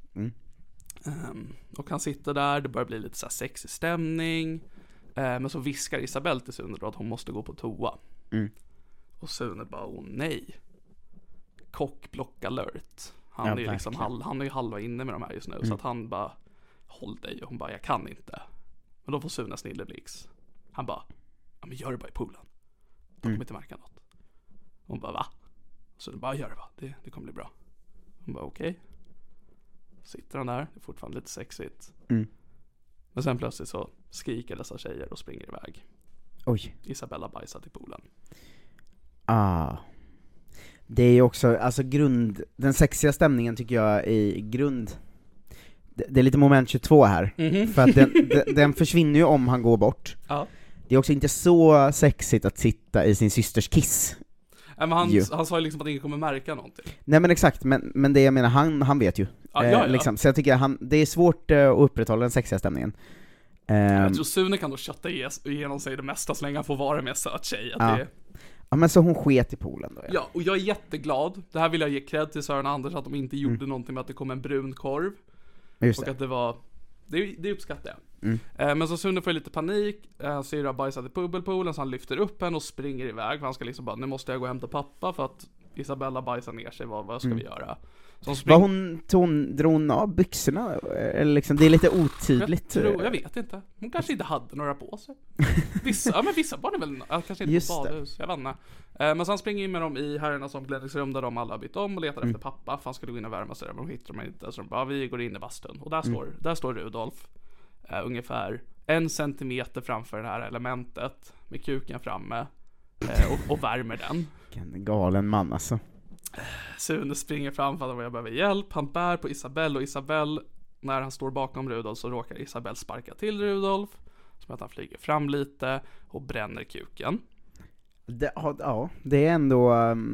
[SPEAKER 4] Och han sitter där, det börjar bli lite så här sexig stämning. Men så viskar Isabelle till Sune då att hon måste gå på toa. Och Sune bara, åh nej. Kockblock alert. Han är ju liksom han är ju halva inne med de här just nu. Så att han bara, håll dig. Och hon bara, jag kan inte. Men då får Sune snilleblix. Han bara, ja men gör det bara i poolen. De kommer inte märka något. Hon bara, va? Så bara, gör det bara, det kommer bli bra. Hon bara, okej. Sitter han där, det är fortfarande lite sexigt. Men sen plötsligt så skriker dessa tjejer och springer iväg. Oj. Isabella bajsat i poolen.
[SPEAKER 5] Det är ju också, alltså den sexiga stämningen tycker jag i grund, det är lite moment 22 här. För att den försvinner ju om han går bort. Det är också inte så sexigt att sitta i sin systers kiss.
[SPEAKER 4] Men han sa ju liksom att ingen kommer märka någonting.
[SPEAKER 5] Nej men exakt, men det jag menar, han vet ju. Liksom. Så jag tycker det är svårt att upprätthålla den sexiga stämningen.
[SPEAKER 4] Jag tror Sune kan då kötta igenom sig det mesta så länge han får vara med söt tjej.
[SPEAKER 5] Ja, men så hon sket i poolen då?
[SPEAKER 4] Ja, och jag är jätteglad. Det här vill jag ge cred till Sören och Anders, att de inte gjorde någonting med att det kom en brun korv.
[SPEAKER 5] Just
[SPEAKER 4] och
[SPEAKER 5] det.
[SPEAKER 4] Att det var... Det uppskattar jag. Men så Sune får lite panik. Syrra bajsade i bubbelpoolen, så han lyfter upp henne och springer iväg. För han ska liksom bara, nu måste jag gå och hämta pappa för att Isabella bajsar ner sig. Vad ska vi göra?
[SPEAKER 5] Drog hon av byxorna? Eller liksom, det är lite otydligt.
[SPEAKER 4] Jag vet inte. Hon kanske inte hade några på sig. Vissa barn är väl kanske inte på badhus. Jag vet inte. Men så han springer in med dem i herrarnas omklädningsrum där de alla har bytt om och letar efter pappa. För han skulle gå in och värma sig där, men de hittar dem inte. Så de bara, vi går in i bastun. Och där står Rudolf. Ungefär 1 centimeter framför det här elementet. Med kuken framme. Och värmer den.
[SPEAKER 5] Vilken galen man alltså.
[SPEAKER 4] Sune springer fram för att jag behöver hjälp. Han bär på Isabelle, och Isabelle, när han står bakom Rudolf så råkar Isabelle sparka till Rudolf, som att han flyger fram lite och bränner kuken. Det är ändå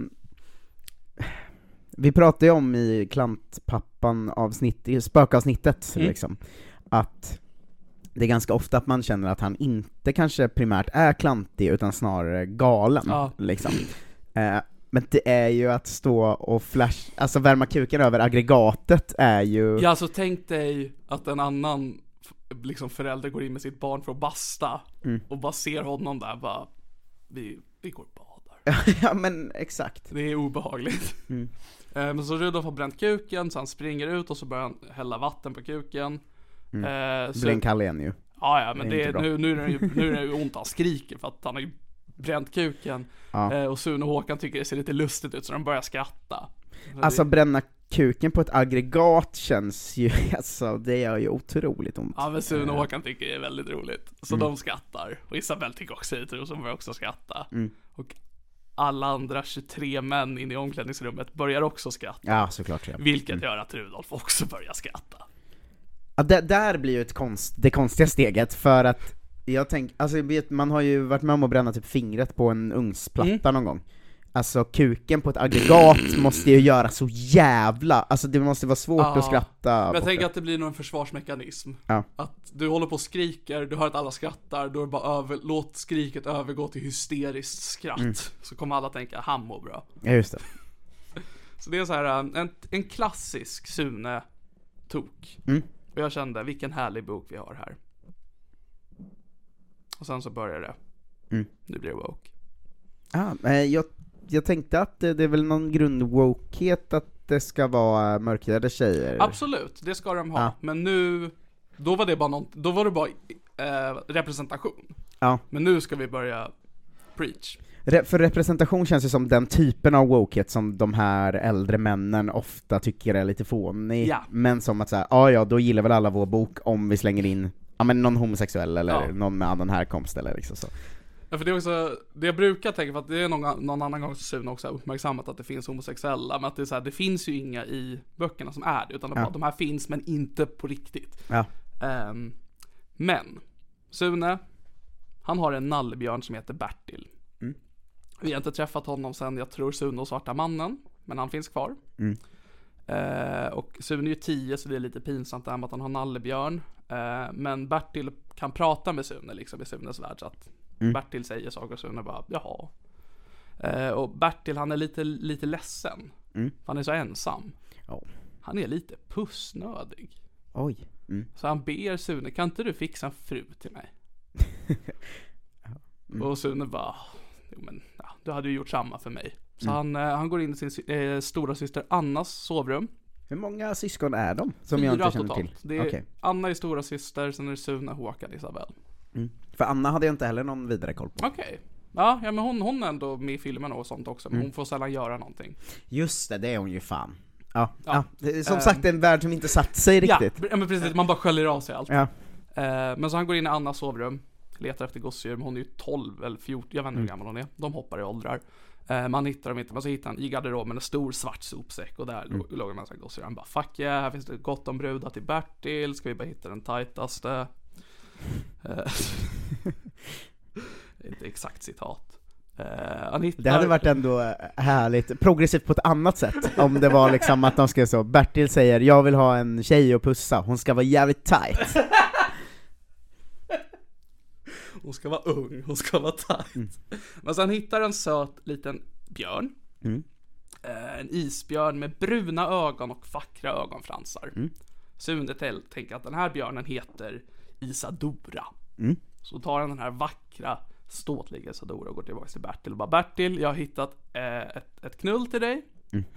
[SPEAKER 4] vi pratade ju om i Klantpappan spökavsnittet liksom, att det är ganska ofta att man känner att han inte kanske primärt är klantig utan snarare galen liksom. Men det är ju att stå och alltså värma kuken över aggregatet är ju... Ja, alltså tänk dig att en annan liksom förälder går in med sitt barn för att basta och bara ser honom där, bara vi går och badar.
[SPEAKER 5] Ja, men exakt.
[SPEAKER 4] Det är obehagligt. Men så Rudolf har bränt kuken, så han springer ut och så börjar han hälla vatten på kuken.
[SPEAKER 5] Blir en kall igen ju.
[SPEAKER 4] Ja, men nu är det ju ont, han skriker för att han har ju bränt kuken. Och Sune och Håkan tycker det ser lite lustigt ut, så de börjar skratta.
[SPEAKER 5] Alltså bränna kuken på ett aggregat känns ju, alltså det gör ju otroligt ont.
[SPEAKER 4] Ja, men Sune och Håkan tycker det är väldigt roligt. Så de skrattar. Och Isabelle tycker också det är roligt, så de börjar också skratta. Och alla andra 23 män inne i omklädningsrummet börjar också skratta.
[SPEAKER 5] Ja, såklart. Ja.
[SPEAKER 4] Vilket gör att Rudolf också börjar skratta.
[SPEAKER 5] Ja, där blir ju det konstiga steget, för att jag tänker, alltså man har ju varit med om att bränna typ fingret på en ugnsplatta någon gång. Alltså kuken på ett aggregat måste ju göra så jävla, alltså det måste vara svårt att skratta.
[SPEAKER 4] Men jag tänker att det blir nog en försvarsmekanism. Att du håller på och skriker, du hör att alla skrattar, då är det bara låt skriket övergå till hysteriskt skratt. Så kommer alla tänka, han mår bra.
[SPEAKER 5] Ja, just det.
[SPEAKER 4] Så det är så här en klassisk Sune-tok. Och jag kände, vilken härlig bok vi har här. Och sen så börjar det. Nu blir det woke.
[SPEAKER 5] Jag tänkte att det är väl någon grundwokehet att det ska vara mörkhyade tjejer.
[SPEAKER 4] Absolut, det ska de ha. Men nu, då var det bara representation. Men nu ska vi börja preach.
[SPEAKER 5] För representation känns ju som den typen av wokehet som de här äldre männen ofta tycker är lite fånig. Men som att säga, då gillar väl alla vår bok om vi slänger in någon homosexuell eller någon med annan härkomst eller liksom så.
[SPEAKER 4] Ja, för det är också, det jag brukar tänka, för att det är någon annan gång Sune också uppmärksammat att det finns homosexuella, men att det är så här, det finns ju inga i böckerna som är det, utan de här finns men inte på riktigt. Men Sune, han har en nallebjörn som heter Bertil. Vi har inte träffat honom sen, jag tror, Sune och Svarta mannen, men han finns kvar. Och Sune är ju 10, så det är lite pinsamt där med att han har nallebjörn. Men Bertil kan prata med Sune liksom i Sunes värld, så att Bertil säger saker och Sune bara, jaha. Och Bertil, han är lite ledsen. Han är så ensam. Han är lite pussnödig. Så han ber Sune, kan inte du fixa en fru till mig? Och Sune bara, du hade ju gjort samma för mig. Så han går in i sin stora syster Annas sovrum.
[SPEAKER 5] Hur många syskon är de? Som
[SPEAKER 4] 4
[SPEAKER 5] jag inte känner
[SPEAKER 4] totalt.
[SPEAKER 5] till.
[SPEAKER 4] Det är Anna är stora syster, sen är det Sune, Håkan, Isabelle.
[SPEAKER 5] För Anna hade jag inte heller någon vidare koll på.
[SPEAKER 4] Ja, men hon är ändå med i filmen och sånt också, men hon får sällan göra någonting.
[SPEAKER 5] Just det är hon ju fan. Det är som sagt en värld som inte satt sig riktigt.
[SPEAKER 4] Ja, men precis, man bara sköljer av sig allt. Men så han går in i Annas sovrum, letar efter gosedjur, men hon är ju 12 eller 14, jag vet inte hur gammal hon är. De hoppar i åldrar. Man hittar dem inte, men så hittar han i garderoben en stor svart sopsäck, och där låg en massa gosedjur. Han bara, fuck yeah, här finns det gott om brudar till Bertil, ska vi bara hitta den tajtaste. Inte exakt citat.
[SPEAKER 5] Det hade varit ändå härligt, progressivt på ett annat sätt, om det var liksom att de skrev så, Bertil säger, jag vill ha en tjej och pussa, hon ska vara jävligt tight.
[SPEAKER 4] hon ska vara ung, hon ska vara tajt. Men sen hittar en söt liten björn. En isbjörn med bruna ögon och vackra ögonfransar. Sune tänker att den här björnen heter Isadora. Så tar han den här vackra, ståtliga Isadora och går tillbaka till Bertil och bara: Bertil, jag har hittat ett knull till dig.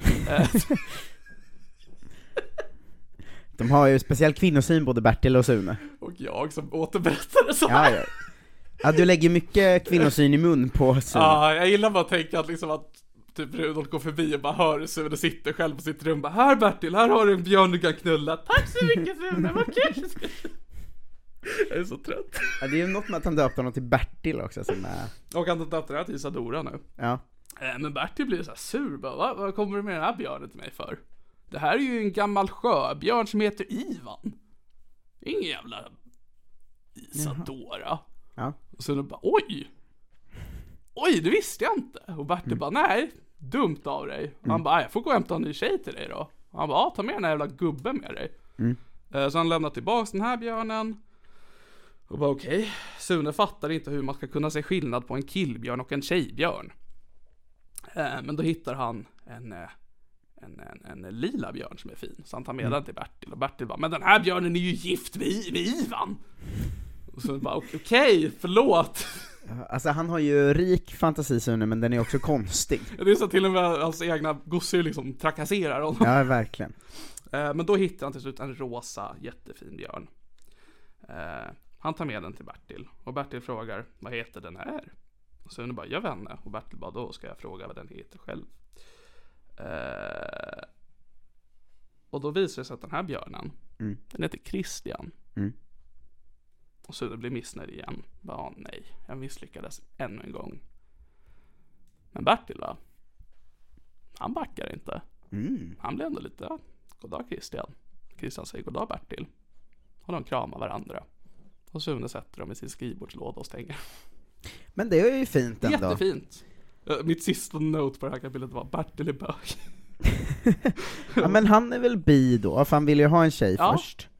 [SPEAKER 5] De har ju speciell kvinnosyn, både Bertil och Sune.
[SPEAKER 4] Och jag som återberättade så här.
[SPEAKER 5] Ja, du lägger mycket kvinnosyn i mun på Sune.
[SPEAKER 4] Ja, jag gillar bara att tänka att liksom att typ Rudolf går förbi och bara hör Sune sitter själv på sitt rum. Bara: här Bertil, här har du en björn du kan knulla. Tack så mycket Sune, vad kul. Jag är så trött.
[SPEAKER 5] Ja, det är ju något med att han döpte honom till Bertil också som är...
[SPEAKER 4] Och han döpte den här till Isadora nu.
[SPEAKER 5] Ja.
[SPEAKER 4] Men Bertil blir så här sur bara: vad kommer du med den här björnen till mig för? Det här är ju en gammal sjöbjörn som heter Ivan. Ingen jävla Isadora.
[SPEAKER 5] Ja.
[SPEAKER 4] Och så bara: oj, det visste jag inte. Och Bertil bara: nej, dumt av dig. Han bara: jag får gå och hämta en ny tjej till dig då. Han bara: ta med den här jävla gubben med dig. Så han lämnar tillbaka den här björnen. Och bara okej. Sune fattar inte hur man ska kunna se skillnad på en killbjörn och en tjejbjörn. Men då hittar han en lila björn som är fin. Så han tar med den till Bertil. Och Bertil bara: men den här björnen är ju gift med Ivan. Och så bara: okej, förlåt.
[SPEAKER 5] Alltså han har ju rik fantasi, Sune, men den är också konstig.
[SPEAKER 4] Det är så till och med hans egna gossor liksom trakasserar honom.
[SPEAKER 5] Ja, verkligen.
[SPEAKER 4] Men då hittar han till slut en rosa jättefin björn. Han tar med den till Bertil. Och Bertil frågar: vad heter den här? Och Sune bara: jag vet inte. Och Bertil bara: då ska jag fråga vad den heter själv. Och då visar det sig att den här björnen, den heter Christian. Och Sune blir missnöjd igen. Bara: nej, jag misslyckades ännu en gång. Men Bertil va? Han backar inte. Han blir ändå lite: goddag Christian. Christian säger: goddag Bertil. Och de kramar varandra. Och Sune sätter dem i sin skrivbordslåda och stänger.
[SPEAKER 5] Men det är ju fint ändå.
[SPEAKER 4] Jättefint. Mitt sista note på det här kapitlet var: Bertil är bög.
[SPEAKER 5] Ja, men han är väl bi då, för han vill ju ha en tjej först.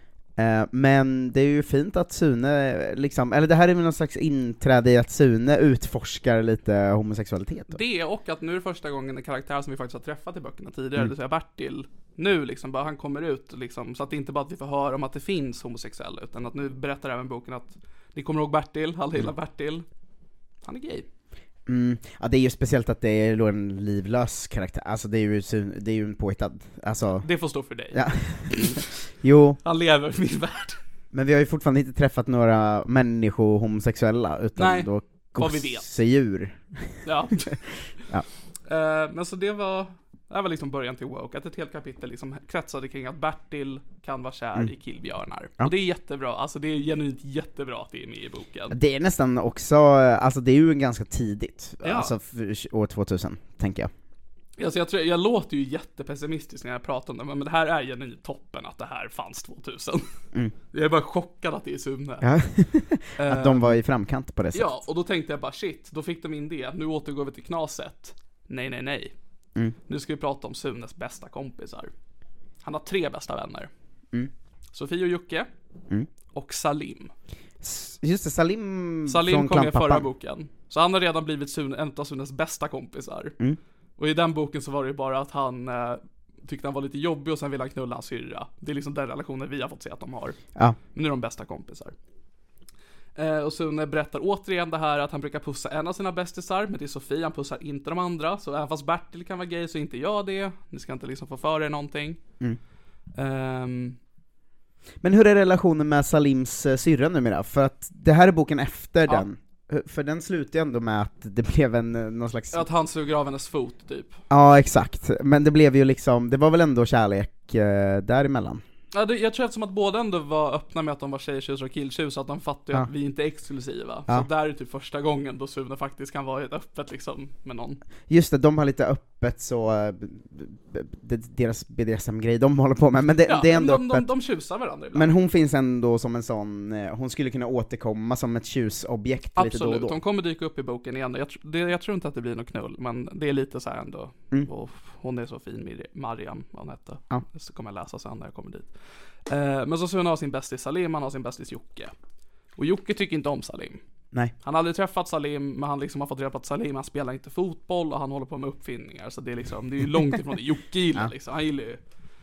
[SPEAKER 5] Men det är ju fint att Sune liksom, eller det här är väl någon slags inträde i att Sune utforskar lite homosexualitet då.
[SPEAKER 4] Det, och att nu är det första gången en karaktär som vi faktiskt har träffat i böckerna tidigare, det vill säga Bertil, nu liksom bara han kommer ut liksom, så att det inte bara att vi får höra om att det finns homosexuella, utan att nu berättar även boken att ni kommer ihåg Bertil, alla gillar Bertil, han är gay.
[SPEAKER 5] Ja, det är ju speciellt att det är då en livlös karaktär. Alltså det är ju en påhittad. Alltså,
[SPEAKER 4] det får stå för dig.
[SPEAKER 5] Ja. Jo.
[SPEAKER 4] Han lever i min värld.
[SPEAKER 5] Men vi har ju fortfarande inte träffat några människor homosexuella, utan
[SPEAKER 4] nej,
[SPEAKER 5] då
[SPEAKER 4] vad vi vet.
[SPEAKER 5] Gosedjur.
[SPEAKER 4] Ja.
[SPEAKER 5] Ja.
[SPEAKER 4] Men så det var liksom början till Woke, att ett helt kapitel liksom kretsade kring att Bertil kan vara kär i killbjörnar. Ja. Och det är jättebra, alltså det är genuint jättebra att det är med i boken.
[SPEAKER 5] Det är nästan också, alltså det är ju ganska tidigt,
[SPEAKER 4] ja.
[SPEAKER 5] Alltså år 2000, tänker jag.
[SPEAKER 4] Alltså jag låter ju jättepessimistisk när jag pratar om det, men det här är genuint toppen att det här fanns 2000. Jag är bara chockad att det är Sune.
[SPEAKER 5] Ja. Att de var i framkant på det sättet.
[SPEAKER 4] Ja, och då tänkte jag bara shit, då fick de in det. Nu återgår vi till knaset. Nej. Nu ska vi prata om Sunes bästa kompisar. Han har 3 bästa vänner. Sofie och Jocke och Salim.
[SPEAKER 5] Just det, Salim
[SPEAKER 4] kom med förra boken. Så han har redan blivit en av Sunes bästa kompisar. Och i den boken så var det ju bara att han tyckte han var lite jobbig och sen ville han knulla hans syrra. Det är liksom den relationen vi har fått se att de har.
[SPEAKER 5] Ja.
[SPEAKER 4] Men nu är de bästa kompisar. Och Sune berättar återigen det här att han brukar pussa en av sina bästisar, men det är Sofie, han pussar inte de andra. Så även fast Bertil kan vara gay så är inte jag det. Ni ska inte liksom få för er någonting.
[SPEAKER 5] Men hur är relationen med Salims syrra numera? För att det här är boken efter den. För den slutar ju ändå med att det blev någon slags...
[SPEAKER 4] Att han suger av hennes fot, typ.
[SPEAKER 5] Ja, exakt. Men det blev ju liksom, det var väl ändå kärlek däremellan.
[SPEAKER 4] Ja, jag tror att som att båda ändå var öppna med att de var tjejtjus och killtjus, så att de fattar ju att vi inte är exklusiva. Så där är typ första gången då Sune faktiskt kan vara öppet liksom med någon.
[SPEAKER 5] Just det, de har lite öppet så deras BDSM-grej de håller på med, men det är ändå öppet.
[SPEAKER 4] De tjusar varandra ibland.
[SPEAKER 5] Men hon finns ändå som en sån, hon skulle kunna återkomma som ett tjusobjekt.
[SPEAKER 4] Absolut,
[SPEAKER 5] lite då och då.
[SPEAKER 4] Hon kommer dyka upp i boken igen. Jag tror inte att det blir något knull, men det är lite så här ändå. Och hon är så fin, Mariam, vad hon hette. Så kommer jag läsa sen när jag kommer dit. Men så Sune har sin bästis Salim, han har sin bästis Jocke. Och Jocke tycker inte om Salim.
[SPEAKER 5] Nej.
[SPEAKER 4] Han har aldrig träffat Salim, men han liksom har fått reda på att Salim, han spelar inte fotboll och han håller på med uppfinningar. Så det är liksom, det är ju långt ifrån det Jocke gillar liksom. Han gillar ju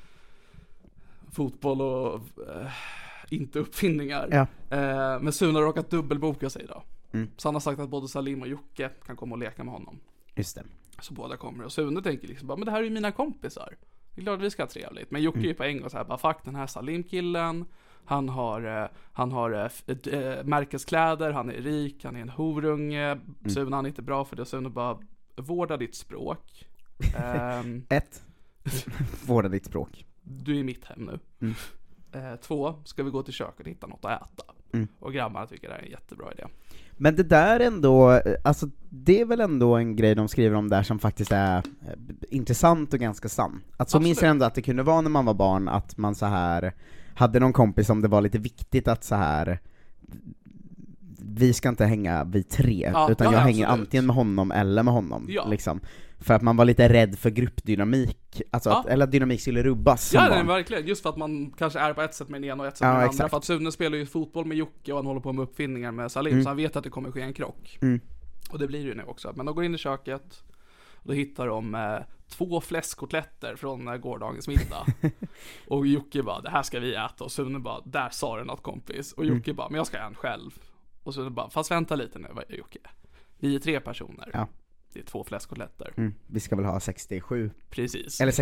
[SPEAKER 4] fotboll och inte uppfinningar.
[SPEAKER 5] Ja.
[SPEAKER 4] Men Sune har råkat dubbelboka sig då.
[SPEAKER 5] Mm.
[SPEAKER 4] Så han har sagt att både Salim och Jocke kan komma och leka med honom.
[SPEAKER 5] Just det.
[SPEAKER 4] Så båda kommer. Och Sune tänker liksom bara, men det här är ju mina kompisar. Det är klart att vi ska ha trevligt. Men Jocke är ju på en gång så här, bara fuck den här Salim-killen. Han har märkeskläder, han är rik, han är en horunge. Sune, han är inte bra för det. Sune bara, vårda ditt språk.
[SPEAKER 5] 1. Vårda ditt språk.
[SPEAKER 4] Du är i mitt hem nu. 2, ska vi gå till köket och hitta något att äta. Och grabbarna tycker det är en jättebra idé.
[SPEAKER 5] Men det där ändå, alltså det är väl ändå en grej de skriver om där som faktiskt är intressant och ganska sann. Att så minns jag ändå att det kunde vara när man var barn att man så här hade någon kompis som det var lite viktigt att så här, vi ska inte hänga vid 3, utan jag hänger antingen med honom eller med honom liksom. För att man var lite rädd för gruppdynamik, alltså eller dynamik skulle rubbas.
[SPEAKER 4] Ja, nej, verkligen. Just för att man kanske är på ett sätt med den ena och ett sätt med den andra. För att Sune spelar ju fotboll med Jocke och han håller på med uppfinningar med Salim, så han vet att det kommer ske en krock. Och det blir det ju nu också. Men de går in i köket och då hittar de 2 fläskkotletter från gårdagens middag. Och Jocke bara, det här ska vi äta. Och Sune bara, där sa du något kompis. Och Jocke bara, men jag ska äta en själv. Och Sune bara, fast vänta lite nu Jocke. Vi är 3 personer. Ja. Det är 2 fläskkotletter.
[SPEAKER 5] Vi ska väl ha 67.
[SPEAKER 4] Precis.
[SPEAKER 5] Eller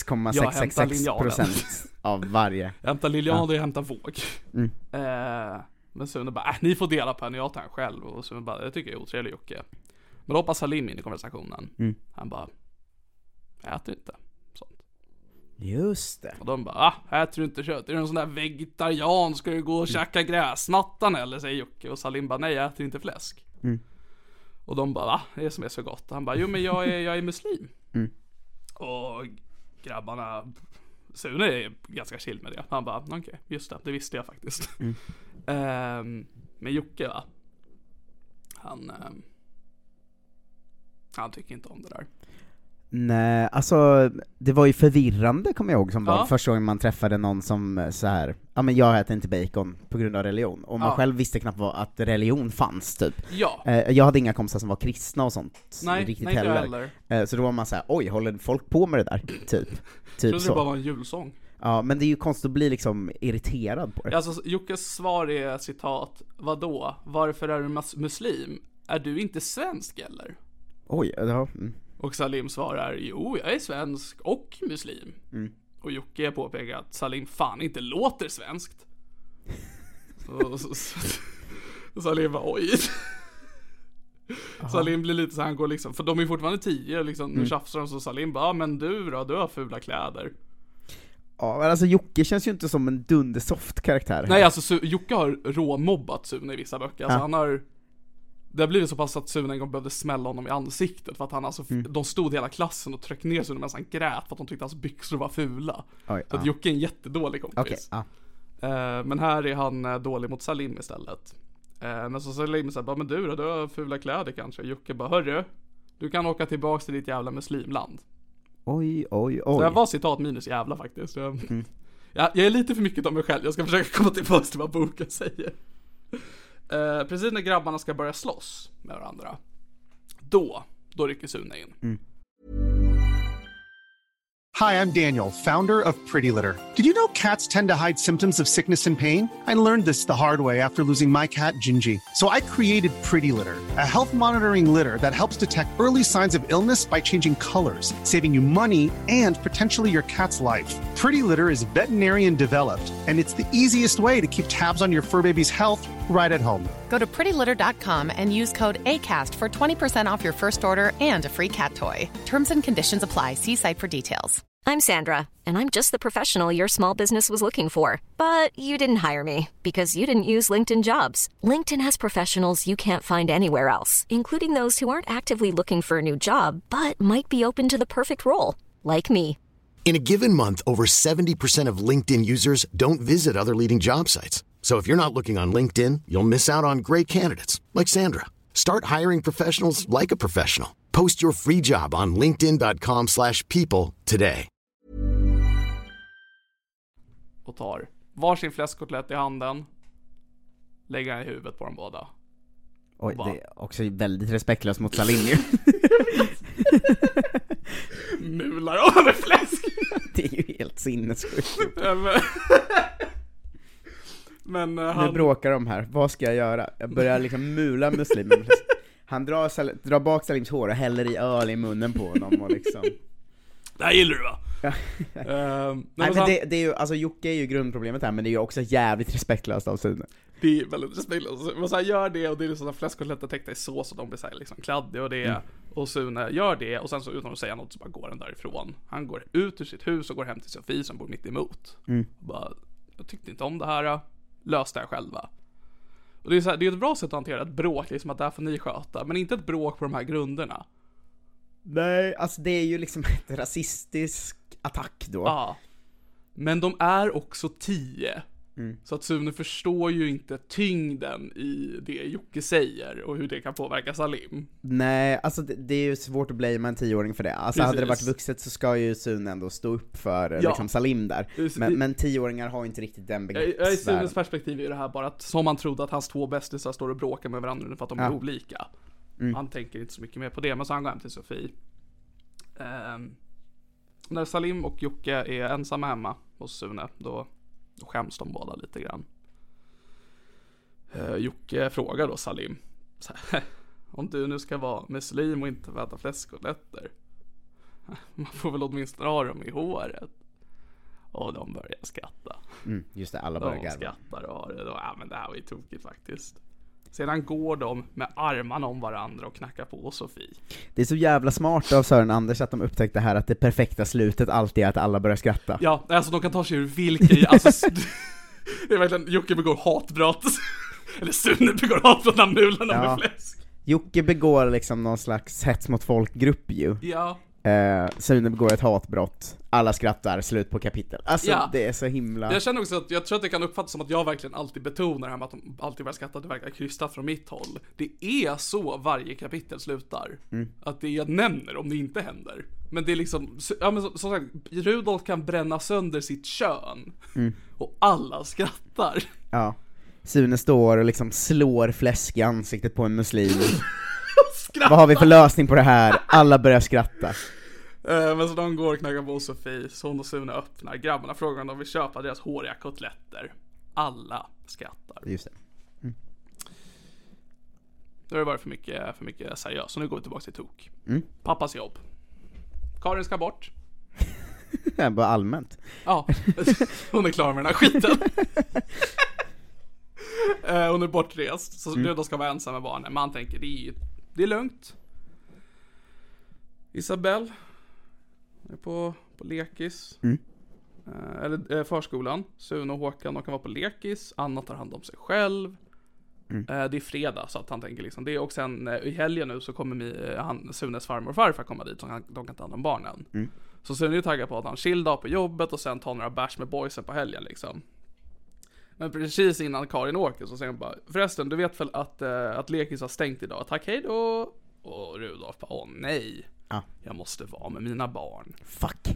[SPEAKER 5] 66,666% av varje.
[SPEAKER 4] Jag hämtar Lilian och jag hämtar våg. Men Sune bara, ni får dela på en, jag tar en själv. Och Sune bara, det tycker jag är otrevligt Jocke. Men då hoppar Salim in i konversationen. Han bara, jag äter inte sånt.
[SPEAKER 5] Just det.
[SPEAKER 4] Och de bara, äter du inte kött? Är du en sån där vegetarian? Ska du gå och käka gräsmattan eller? Säger Jocke. Och Salim bara, nej jag äter inte fläsk. Och de bara, det är som är så gott. Han bara, jo men jag är muslim. Och grabbarna, Sune är ganska chill med det. Han bara, okej, just det visste jag faktiskt. Men Jocke va, han tycker inte om det där.
[SPEAKER 5] Nej, alltså det var ju förvirrande kommer jag ihåg som var första gången man träffade någon som så här, ja men jag äter inte bacon på grund av religion. Och man själv visste knappt att religion fanns typ. Jag hade inga kompisar som var kristna och sånt.
[SPEAKER 4] Nej,
[SPEAKER 5] riktigt
[SPEAKER 4] nej heller.
[SPEAKER 5] Så då var man så här, oj, håller folk på med det där? Typ
[SPEAKER 4] trodde
[SPEAKER 5] så.
[SPEAKER 4] Det bara var en julsång.
[SPEAKER 5] Ja, men det är ju konstigt att bli liksom irriterad på det.
[SPEAKER 4] Alltså Jockes svar är citat, vadå? Varför är du muslim? Är du inte svensk eller?
[SPEAKER 5] Oj, ja.
[SPEAKER 4] Och Salim svarar, jo jag är svensk och muslim. Och Jocke påpekar att Salim fan inte låter svenskt. Så Salim var oj. Salim blir lite så han går liksom, för de är fortfarande 10 liksom, nu tjafsar de så Salim bara, men du då, du har fula kläder.
[SPEAKER 5] Ja, men alltså Jocke känns ju inte som en dundersoft karaktär.
[SPEAKER 4] Nej, alltså Jocke har råmobbat Sune i vissa böcker. Alltså han har, det har blivit så pass att Sune en gång behövde smälla honom i ansiktet. För att han alltså, de stod hela klassen och tryckte ner Sune medan han grät för att de tyckte hans byxor var fula. Så att Jocke är en jättedålig kompis. Men här är han dålig mot Salim istället. Men så Salim säger bara, men du har fula kläder kanske. Jocke bara, hörru, du kan åka tillbaka till ditt jävla muslimland.
[SPEAKER 5] Oj.
[SPEAKER 4] Så det var citat minus jävla faktiskt. Jag är lite för mycket om mig själv. Jag ska försöka komma tillbaka till vad boken säger. Precis när grabbarna ska börja slåss med varandra, då rycker Sune in.
[SPEAKER 6] Hi, I'm Daniel, founder of Pretty Litter. Did you know cats tend to hide symptoms of sickness and pain? I learned this the hard way after losing my cat, Gingy. So I created Pretty Litter, a health monitoring litter that helps detect early signs of illness by changing colors, saving you money and potentially your cat's life. Pretty Litter is veterinarian developed, and it's the easiest way to keep tabs on your fur baby's health right at home.
[SPEAKER 7] Go to prettylitter.com and use code ACAST for 20% off your first order and a free cat toy. Terms and conditions apply. See site for details.
[SPEAKER 8] I'm Sandra, and I'm just the professional your small business was looking for. But you didn't hire me because you didn't use LinkedIn Jobs. LinkedIn has professionals you can't find anywhere else, including those who aren't actively looking for a new job, but might be open to the perfect role, like me.
[SPEAKER 9] In a given month, over 70% of LinkedIn users don't visit other leading job sites. So if you're not looking on LinkedIn, you'll miss out on great candidates like Sandra. Start hiring professionals like a professional. Post your free job on linkedin.com/people today.
[SPEAKER 4] Och tar varsin fläskkotlett i handen, lägger i huvudet på dem båda
[SPEAKER 5] Oj, det är också väldigt respektlöst mot Salim.
[SPEAKER 4] Mular av med fläsk.
[SPEAKER 5] Det är ju helt sinnessjukt.
[SPEAKER 4] Men
[SPEAKER 5] Nu bråkar de här, vad ska jag göra? Jag börjar liksom mula muslimen. Han drar bak Salims hår och häller i öl i munnen på honom och liksom.
[SPEAKER 4] Det här gillar du va?
[SPEAKER 5] Nej, men det är ju, alltså Jocke är ju grundproblemet här, men det är ju också jävligt respektlöst av Sune.
[SPEAKER 4] Det är väldigt respektlöst. Man så här gör det och det är sådana fläskkotletta täckta i sås och de blir så här liksom kladdiga och det och Sune gör det och sen så utan att säga något så bara går han därifrån. Han går ut ur sitt hus och går hem till Sofie som bor mitt emot. Bara, jag tyckte inte om det här, löste jag själva. Och det är så här, det är ett bra sätt att hantera ett bråk, liksom att det här får ni sköta, men inte ett bråk på de här grunderna.
[SPEAKER 5] Nej, alltså det är ju liksom ett rasistisk attack då.
[SPEAKER 4] Ja. Men de är också 10. Så att Sune förstår ju inte tyngden i det Jocke säger och hur det kan påverka Salim.
[SPEAKER 5] Nej, alltså det är ju svårt att blamea en 10-åring för det. Alltså hade det varit vuxet så ska ju Sune ändå stå upp för liksom Salim där. Men 10-åringar har ju inte riktigt den begreppsvärlden.
[SPEAKER 4] I Sunes perspektiv är det här bara att som han trodde att hans 2 bästisar står och bråkar med varandra för att de är olika. Han tänker inte så mycket mer på det, men så han går hem till Sofie. När Salim och Jocke är ensamma hemma hos Sune, då skäms de båda lite grann. Jocke frågar då Salim så här, om du nu ska vara muslim och inte äta fläskkotlester, man får väl åtminstone ha dem i håret. Och de börjar skratta.
[SPEAKER 5] Just det, alla börjar garva.
[SPEAKER 4] De skrattar och har det då. Ja, men det här var ju tokigt faktiskt. Sedan går de med armarna om varandra och knackar på Sofie.
[SPEAKER 5] Det är så jävla smart av Sören Anders att de upptäckte här att det perfekta slutet alltid är att alla börjar skratta.
[SPEAKER 4] Ja, alltså de kan ta sig ur vilka... Alltså, det är verkligen, Jocke begår hatbrott. Eller Sune begår hatbrott när mularna med fläsk.
[SPEAKER 5] Jocke begår liksom någon slags hets mot folkgrupp ju.
[SPEAKER 4] Ja.
[SPEAKER 5] Sune begår ett hatbrott. Alla skrattar, slut på kapitel. Alltså det är så himla...
[SPEAKER 4] Jag känner också att jag tror att det kan uppfattas som att jag verkligen alltid betonar det här med att de alltid börjar skratta. Det verkar krystat från mitt håll. Det är så varje kapitel slutar. Att det jag nämner om det inte händer. Men det är liksom, ja men som sagt, Rudolf kan bränna sönder sitt kön. Och alla skrattar.
[SPEAKER 5] Ja. Sune står och liksom slår fläsk i ansiktet på en muslim. Vad har vi för lösning på det här? Alla börjar skratta.
[SPEAKER 4] Men så de går och knackar på Sofie. Så hon och Sune öppnar. Grabbarna frågar om de vill köpa deras håriga kotletter. Alla skrattar.
[SPEAKER 5] Just det.
[SPEAKER 4] Då har det varit för mycket seriöst. Så nu går vi tillbaka till Tok. Pappas jobb. Karin ska bort.
[SPEAKER 5] Bara allmänt.
[SPEAKER 4] Ja, hon är klar med den här skiten. Hon är bortrest. Så nu då ska vara ensam med barnen. Man tänker det är lugnt. Isabelle är på lekis. Eller förskolan. Sune och Håkan, de kan vara på lekis. Anna tar hand om sig själv. Det är fredag så att han tänker liksom det. Och sen i helgen nu så kommer Sunes farmor och farfar komma dit. Så de kan ta hand om barnen. Så Sune är taggad på att han chill dag på jobbet. Och sen tar några bärs med boysen på helgen liksom. Men precis innan Karin åker så säger hon bara, förresten, du vet väl att lekis har stängt idag? Tack, hej då. Och Rudolf bara, åh nej. Jag måste vara med mina barn.
[SPEAKER 5] Fuck.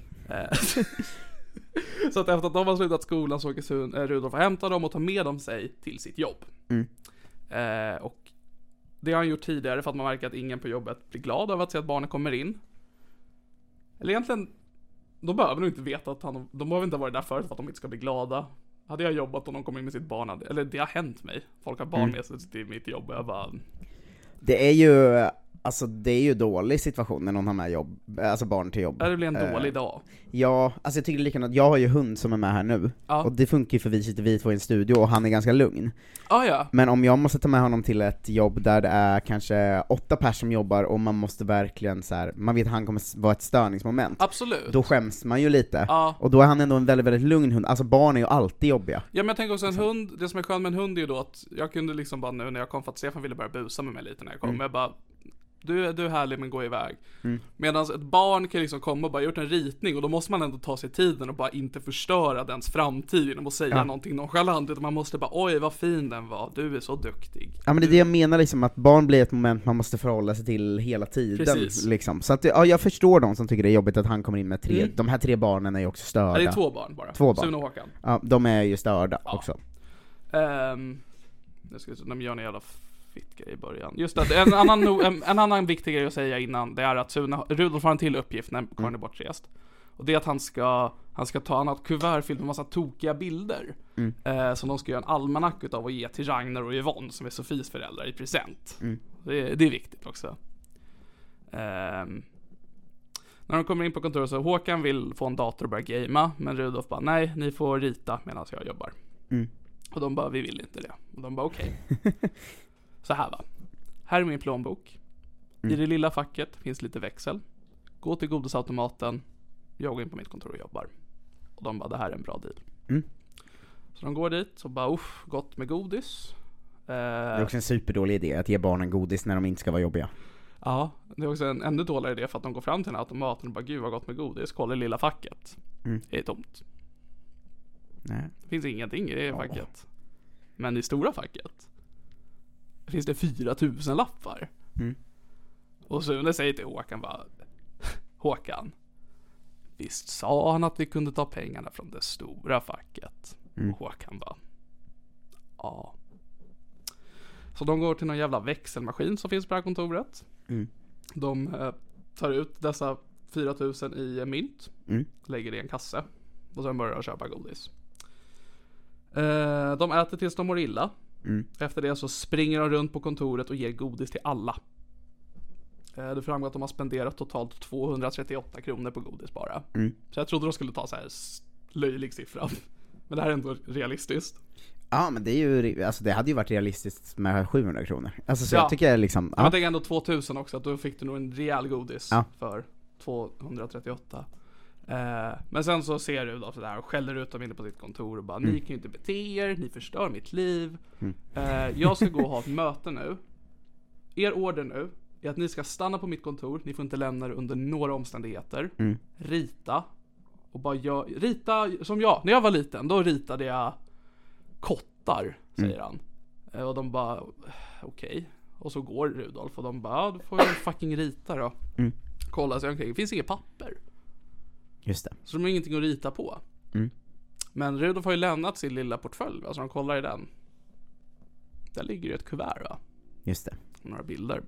[SPEAKER 4] Så att efter att de har slutat skolan så åker Rudolf och hämtar dem och tar med dem sig till sitt jobb. Och det har han gjort tidigare för att man märker att ingen på jobbet blir glad av att se att barnen kommer in. Eller egentligen, de behöver nog inte veta att de behöver inte ha varit där förut för att de inte ska bli glada. Hade jag jobbat och någon kom in med sitt barn, eller det har hänt mig. Folk har barn med sig till mitt jobb och jag bara...
[SPEAKER 5] Det är ju dålig situation när någon har med barn till jobb.
[SPEAKER 4] Det blir en dålig dag.
[SPEAKER 5] Ja, alltså jag tycker likadant. Jag har ju hund som är med här nu. Och det funkar ju för vi sitter vi två i en studio och han är ganska lugn. Men om jag måste ta med honom till ett jobb där det är kanske 8 personer som jobbar och man måste verkligen så här, man vet att han kommer vara ett störningsmoment.
[SPEAKER 4] Absolut.
[SPEAKER 5] Då skäms man ju lite. Och då är han ändå en väldigt, väldigt lugn hund. Alltså barn är ju alltid jobbiga. Ja,
[SPEAKER 4] men jag tänker också en hund, det som är skönt med en hund är ju då att jag kunde liksom bara nu när jag kom för att Stefan ville börja busa med mig lite när jag kom. Jag bara, du är härlig men gå iväg. Medan ett barn kan liksom komma och bara gjort en ritning och då måste man ändå ta sig tiden och bara inte förstöra dens framtid genom att säga någonting nonchalant, utan man måste bara, oj vad fin den var, du är så duktig.
[SPEAKER 5] Ja, men det är det jag menar liksom, att barn blir ett moment man måste förhålla sig till hela tiden. Liksom. Så att, jag förstår de som tycker det är jobbigt att han kommer in med 3, de här 3 barnen är ju också störda.
[SPEAKER 4] Det är 2 barn bara.
[SPEAKER 5] 2 barn.
[SPEAKER 4] Sune och Håkan.
[SPEAKER 5] Ja, de är ju störda också.
[SPEAKER 4] De gör en jävla outfit grej i början. Just det, en annan viktig grej att säga innan, det är att Rudolf har en till uppgift när Karin är bortrest. Och det är att han ska ta ett kuvert fyllt med massa tokiga bilder. Som de ska göra en almanack utav och ge till Ragnar och Yvonne, som är Sofies föräldrar, i present. Det är viktigt också. När de kommer in på kontoret så Håkan vill få en dator och börja gamea, men Rudolf bara, nej, ni får rita medan jag jobbar. Och de bara, vi vill inte det. Och de bara, okej. Så här va. Här är min plånbok. I det lilla facket finns lite växel. Gå till godisautomaten. Jag går in på mitt kontor och jobbar. Och de bara, det här är en bra deal. Så de går dit och bara, gott med godis.
[SPEAKER 5] Det är också en superdålig idé att ge barnen godis när de inte ska vara jobbiga.
[SPEAKER 4] Ja, det är också en ännu dåligare idé för att de går fram till den automaten och bara, gud vad gott med godis. Kolla i lilla facket. Det är tomt.
[SPEAKER 5] Nej.
[SPEAKER 4] Det finns ingenting i det facket. Men i stora facket finns det 4000 lappar. Och Sune säger till Håkan bara, Håkan, visst sa han att vi kunde ta pengarna från det stora facket? Och Håkan bara, ja. Så de går till någon jävla växelmaskin som finns på det här kontoret. De tar ut dessa 4000 i mynt, lägger det i en kasse och sen börjar de köpa godis. De äter tills de mår illa. Efter det så springer de runt på kontoret och ger godis till alla. Det framgår att de har spenderat totalt 238 kronor på godis bara. Så jag trodde de skulle ta så här löjlig siffra. Men det här är ändå realistiskt.
[SPEAKER 5] Ja, men det är ju, alltså det hade ju varit realistiskt med 700 kronor. Alltså så jag tycker liksom...
[SPEAKER 4] Jag tänker ändå 2000 också, att då fick du nog en rejäl godis för 238. Men sen så ser du då sådär och skäller ut dem inne på sitt kontor och bara, ni kan ju inte bete er, ni förstör mitt liv. Jag ska gå och ha ett möte nu. Er order nu är att ni ska stanna på mitt kontor, ni får inte lämna det under några omständigheter. Rita. Och bara rita som jag. När jag var liten, då ritade jag kottar, säger han. Och de bara, okej. Och så går Rudolf och de bara, du får ju fucking rita då. Kolla sig omkring, det finns inget papper.
[SPEAKER 5] Just det.
[SPEAKER 4] Så de har ingenting att rita på. Men Rudolf har ju lämnat sin lilla portfölj, alltså de kollar i den. Där ligger ju ett kuvert, va?
[SPEAKER 5] Just det.
[SPEAKER 4] Och några bilder.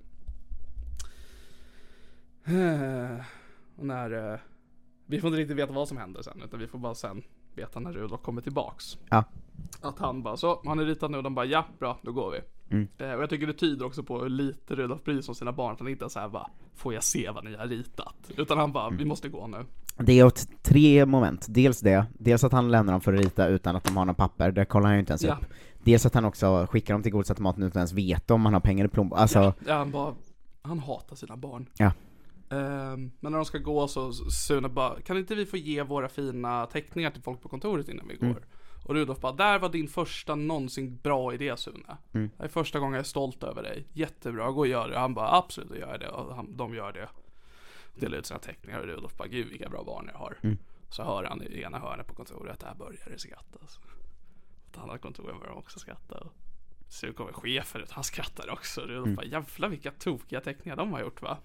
[SPEAKER 4] Och när vi får inte riktigt veta vad som händer sen, utan vi får bara sen veta när Rudolf kommer tillbaks. Att han bara, så han är ritat nu och de bara, ja bra, då går vi. Och jag tycker det tyder också på hur lite Rudolf bryr sig om sina barn. Att han inte är så här bara, får jag se vad ni har ritat? Utan han bara, vi måste gå nu.
[SPEAKER 5] Det är åt 3 moment. Dels att han lämnar dem för att rita utan att de har någon papper. Det kollar han ju inte ens upp. Dels att han också skickar dem till godisautomaten utan att ens veta om han har pengar i plånboken. Alltså...
[SPEAKER 4] Ja, han hatar sina barn. Men när de ska gå så Sune bara, kan inte vi få ge våra fina teckningar till folk på kontoret innan vi går? Och Rudolf bara, där var din första någonsin bra idé, Sune. Det är första gången jag är stolt över dig. Jättebra, gå och gör det. Han bara, absolut, gör det. Och de gör det. Delar ut sina teckningar och Rudolf bara, gud vilka bra barn jag har. Så hör han i ena hörnet på kontoret, där börjar det skrattas. Ett annat kontor börjar också skratta. Så kommer chefen ut, han skrattar också. Rudolf bara, jävlar vilka tokiga teckningar de har gjort, va?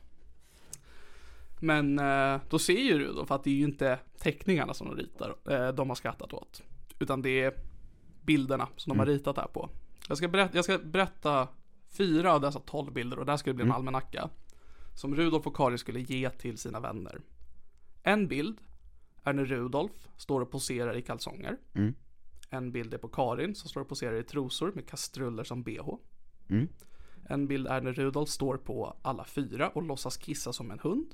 [SPEAKER 4] Men då ser ju Rudolf att det är ju inte teckningarna som de ritar, de har skrattat åt. Utan det är bilderna som de har ritat här på. Jag ska berätta 4 av dessa 12 bilder. Och där ska det bli en almanacka som Rudolf och Karin skulle ge till sina vänner. En bild är när Rudolf står och poserar i kalsonger. En bild är på Karin som står och poserar i trosor med kastruller som BH. En bild är när Rudolf står på alla 4 och låtsas kissa som en hund.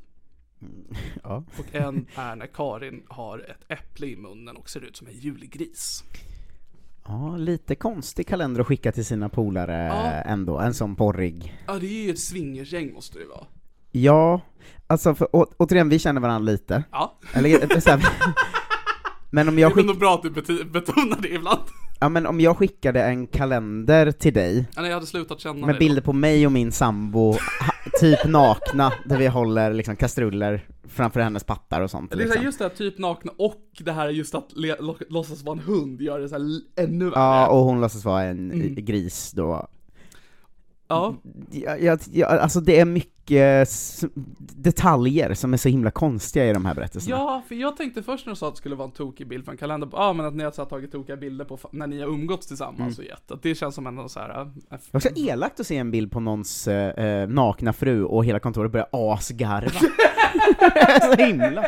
[SPEAKER 4] Och en är när Karin har ett äpple i munnen och ser ut som en julgris.
[SPEAKER 5] Ja, lite konstig kalender att skicka till sina polare ändå, en sån porrig.
[SPEAKER 4] Ja, det är ju ett swingersgäng måste det vara.
[SPEAKER 5] Ja, alltså för, återigen, vi känner varandra lite.
[SPEAKER 4] Ja.
[SPEAKER 5] Eller, så här, men om jag
[SPEAKER 4] det är nog bra att du betonar det ibland.
[SPEAKER 5] Ja, men om jag skickade en kalender till dig
[SPEAKER 4] jag hade slutat känna
[SPEAKER 5] med bilder på mig och min sambo typ nakna, där vi håller liksom kastruller framför hennes pattar och sånt.
[SPEAKER 4] Det är just det här typ nakna, och det här är just att låtsas vara en hund gör det så här ännu värre.
[SPEAKER 5] Ja, och hon låtsas vara en gris då. Alltså det är mycket detaljer som är så himla konstiga i de här berättelserna.
[SPEAKER 4] Ja, för jag tänkte först när du sa att det skulle vara en tokig bild för en kalender, men att ni har tagit tokiga bilder på när ni har umgåtts tillsammans och gett. Att det känns som en så här.
[SPEAKER 5] Det är också elakt att se en bild på någons nakna fru och hela kontoret börjar asgarva. Så himla.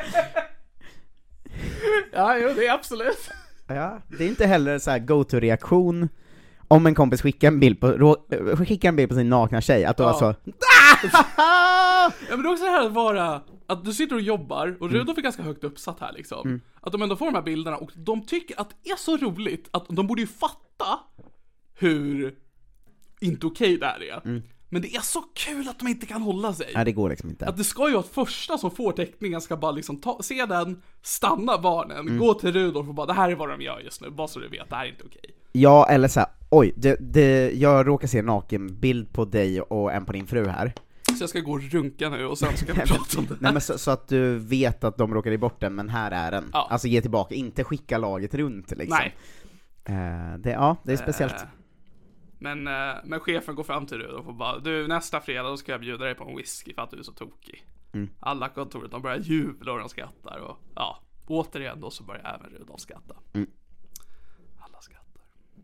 [SPEAKER 4] Ja, jo, det är absolut.
[SPEAKER 5] Ja, det är inte heller så här go-to-reaktion om en kompis skickar en bild på sin nakna tjej, att då alltså
[SPEAKER 4] ja, men det är också det här att vara att du sitter och jobbar och Rudolf är ganska högt uppsatt här liksom. Att de ändå får de här bilderna och de tycker att det är så roligt att de borde ju fatta hur inte okej det här är. Men det är så kul att de inte kan hålla sig.
[SPEAKER 5] Nej, det går liksom inte.
[SPEAKER 4] Att det ska ju vara att första som får teckningen ska bara liksom se den, stanna barnen, gå till Rudolf och bara, det här är vad de gör just nu, bara så du vet, det här är inte okej.
[SPEAKER 5] Ja, eller så här, oj, jag råkar se en nakenbild på dig och en på din fru här.
[SPEAKER 4] Så jag ska gå och runka nu och sen ska vi prata om det.
[SPEAKER 5] Nej, men så att du vet att de råkade bort den, men här är den. Ja. Alltså ge tillbaka, inte skicka laget runt liksom. Nej. Det är speciellt.
[SPEAKER 4] Men chefen går fram till Rudolf och bara, du, nästa fredag då ska jag bjuda dig på en whisky för att du är så tokig. Alla kontoret, de börjar jubla och de skrattar och ja, återigen då så börjar även Rudolf skratta. Alla skrattar.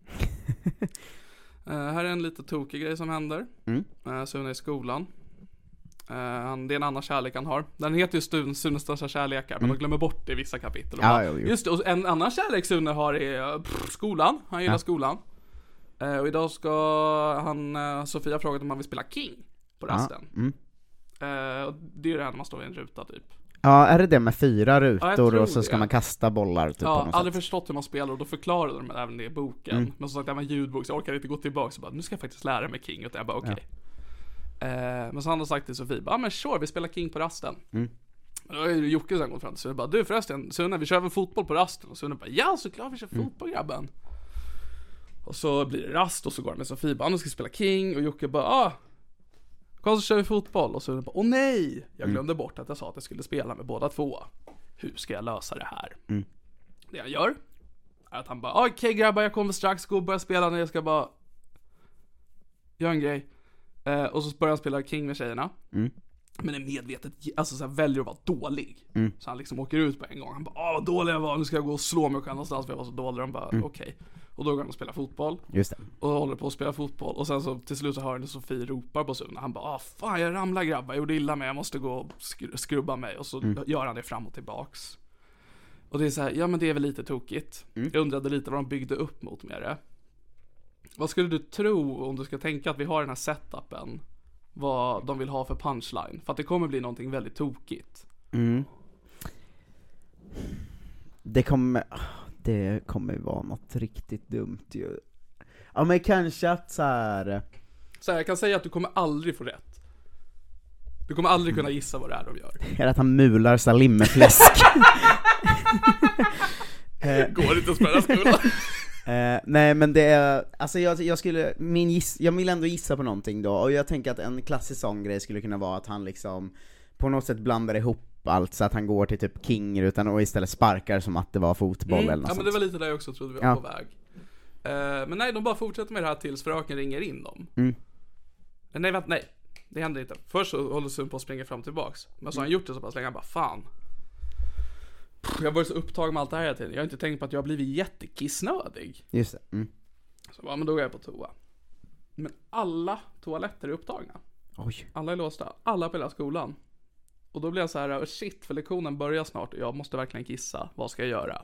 [SPEAKER 4] Här är en lite tokig grej som händer. Sune i skolan. Det är en annan kärlek han har. Den heter ju Sunes största kärlekar, men de glömmer bort det i vissa kapitel. Just det, och en annan kärlek Sune har är skolan. Han gillar skolan. Och idag ska Sofia frågat om han vill spela King på rasten. Och det är det här när man står i en ruta typ.
[SPEAKER 5] Ja, är det med 4 rutor och så ska man kasta bollar typ,
[SPEAKER 4] ja, aldrig förstått hur man spelar och då förklarade de även det i boken. Men som sagt, det var en ljudbok så jag orkade inte gå tillbaka så bara, nu ska jag faktiskt lära mig King och jag bara okej. Men så han har sagt till Sofia, men sure, vi spelar King på rasten. Och då är ju Jocke som gått fram till Sune bara, du förresten Sune, vi kör väl fotboll på rasten? Och Sune bara, ja såklart vi kör fotboll grabben. Och så blir det rast och så går det med Sofia bara, nu ska vi spela King och Jocke bara, kom så kör vi fotboll. Och så bara, åh nej, jag glömde bort att jag sa att jag skulle spela med båda två. Hur ska jag lösa det här? Det jag gör är att han bara, okej grabbar, jag kommer strax gå och börja spela när jag ska bara göra en grej. Och så börjar han spela King med tjejerna. Men är medvetet, alltså så här, väljer att vara dålig. Så han liksom åker ut på en gång. Han bara, vad dålig jag var, nu ska jag gå och slå mig själv någonstans för jag var så dålig. De bara, okej. Och då går han och spelar fotboll. Just det. Och håller på att spela fotboll. Och sen så till slut så hör han Sofie ropar på Sune. Han bara, fan jag ramlar grabbar, jag gjorde illa mig, jag måste gå och skrubba mig. Och så gör han det fram och tillbaks. Och det är så här, ja men det är väl lite tokigt. Jag undrade lite vad de byggde upp mot med det. Vad skulle du tro om du ska tänka att vi har den här setupen? Vad de vill ha för punchline? För att det kommer bli någonting väldigt tokigt.
[SPEAKER 5] Det kommer ju vara något riktigt dumt ju. Ja men kanske att så här,
[SPEAKER 4] jag kan säga att du kommer aldrig få rätt. Du kommer aldrig kunna gissa vad det är de gör.
[SPEAKER 5] Är att han mular Salim med fläsk.
[SPEAKER 4] Går inte att spela skolan.
[SPEAKER 5] Nej men det är, alltså jag vill ändå gissa på någonting då. Och jag tänker att en klassisk sån grej skulle kunna vara att han liksom på något sätt blandar ihop allt så att han går till typ King och istället sparkar som att det var fotboll eller något sånt.
[SPEAKER 4] Men det var lite där jag också trodde vi var på väg. Men nej, de bara fortsätter med det här tills fröken ringer in dem. Nej, det händer inte. Först så håller Sun på att springa fram och tillbaks. Men så har han gjort det så pass länge, han bara fan. Jag var så upptagen med allt det här hela tiden. Jag har inte tänkt på att jag har blivit jättekissnödig. Just det. Så men då går jag på toa. Men alla toaletter är upptagna. Oj. Alla är låsta. Alla på hela skolan. Och då blir jag så här, shit, för lektionen börjar snart och jag måste verkligen kissa. Vad ska jag göra?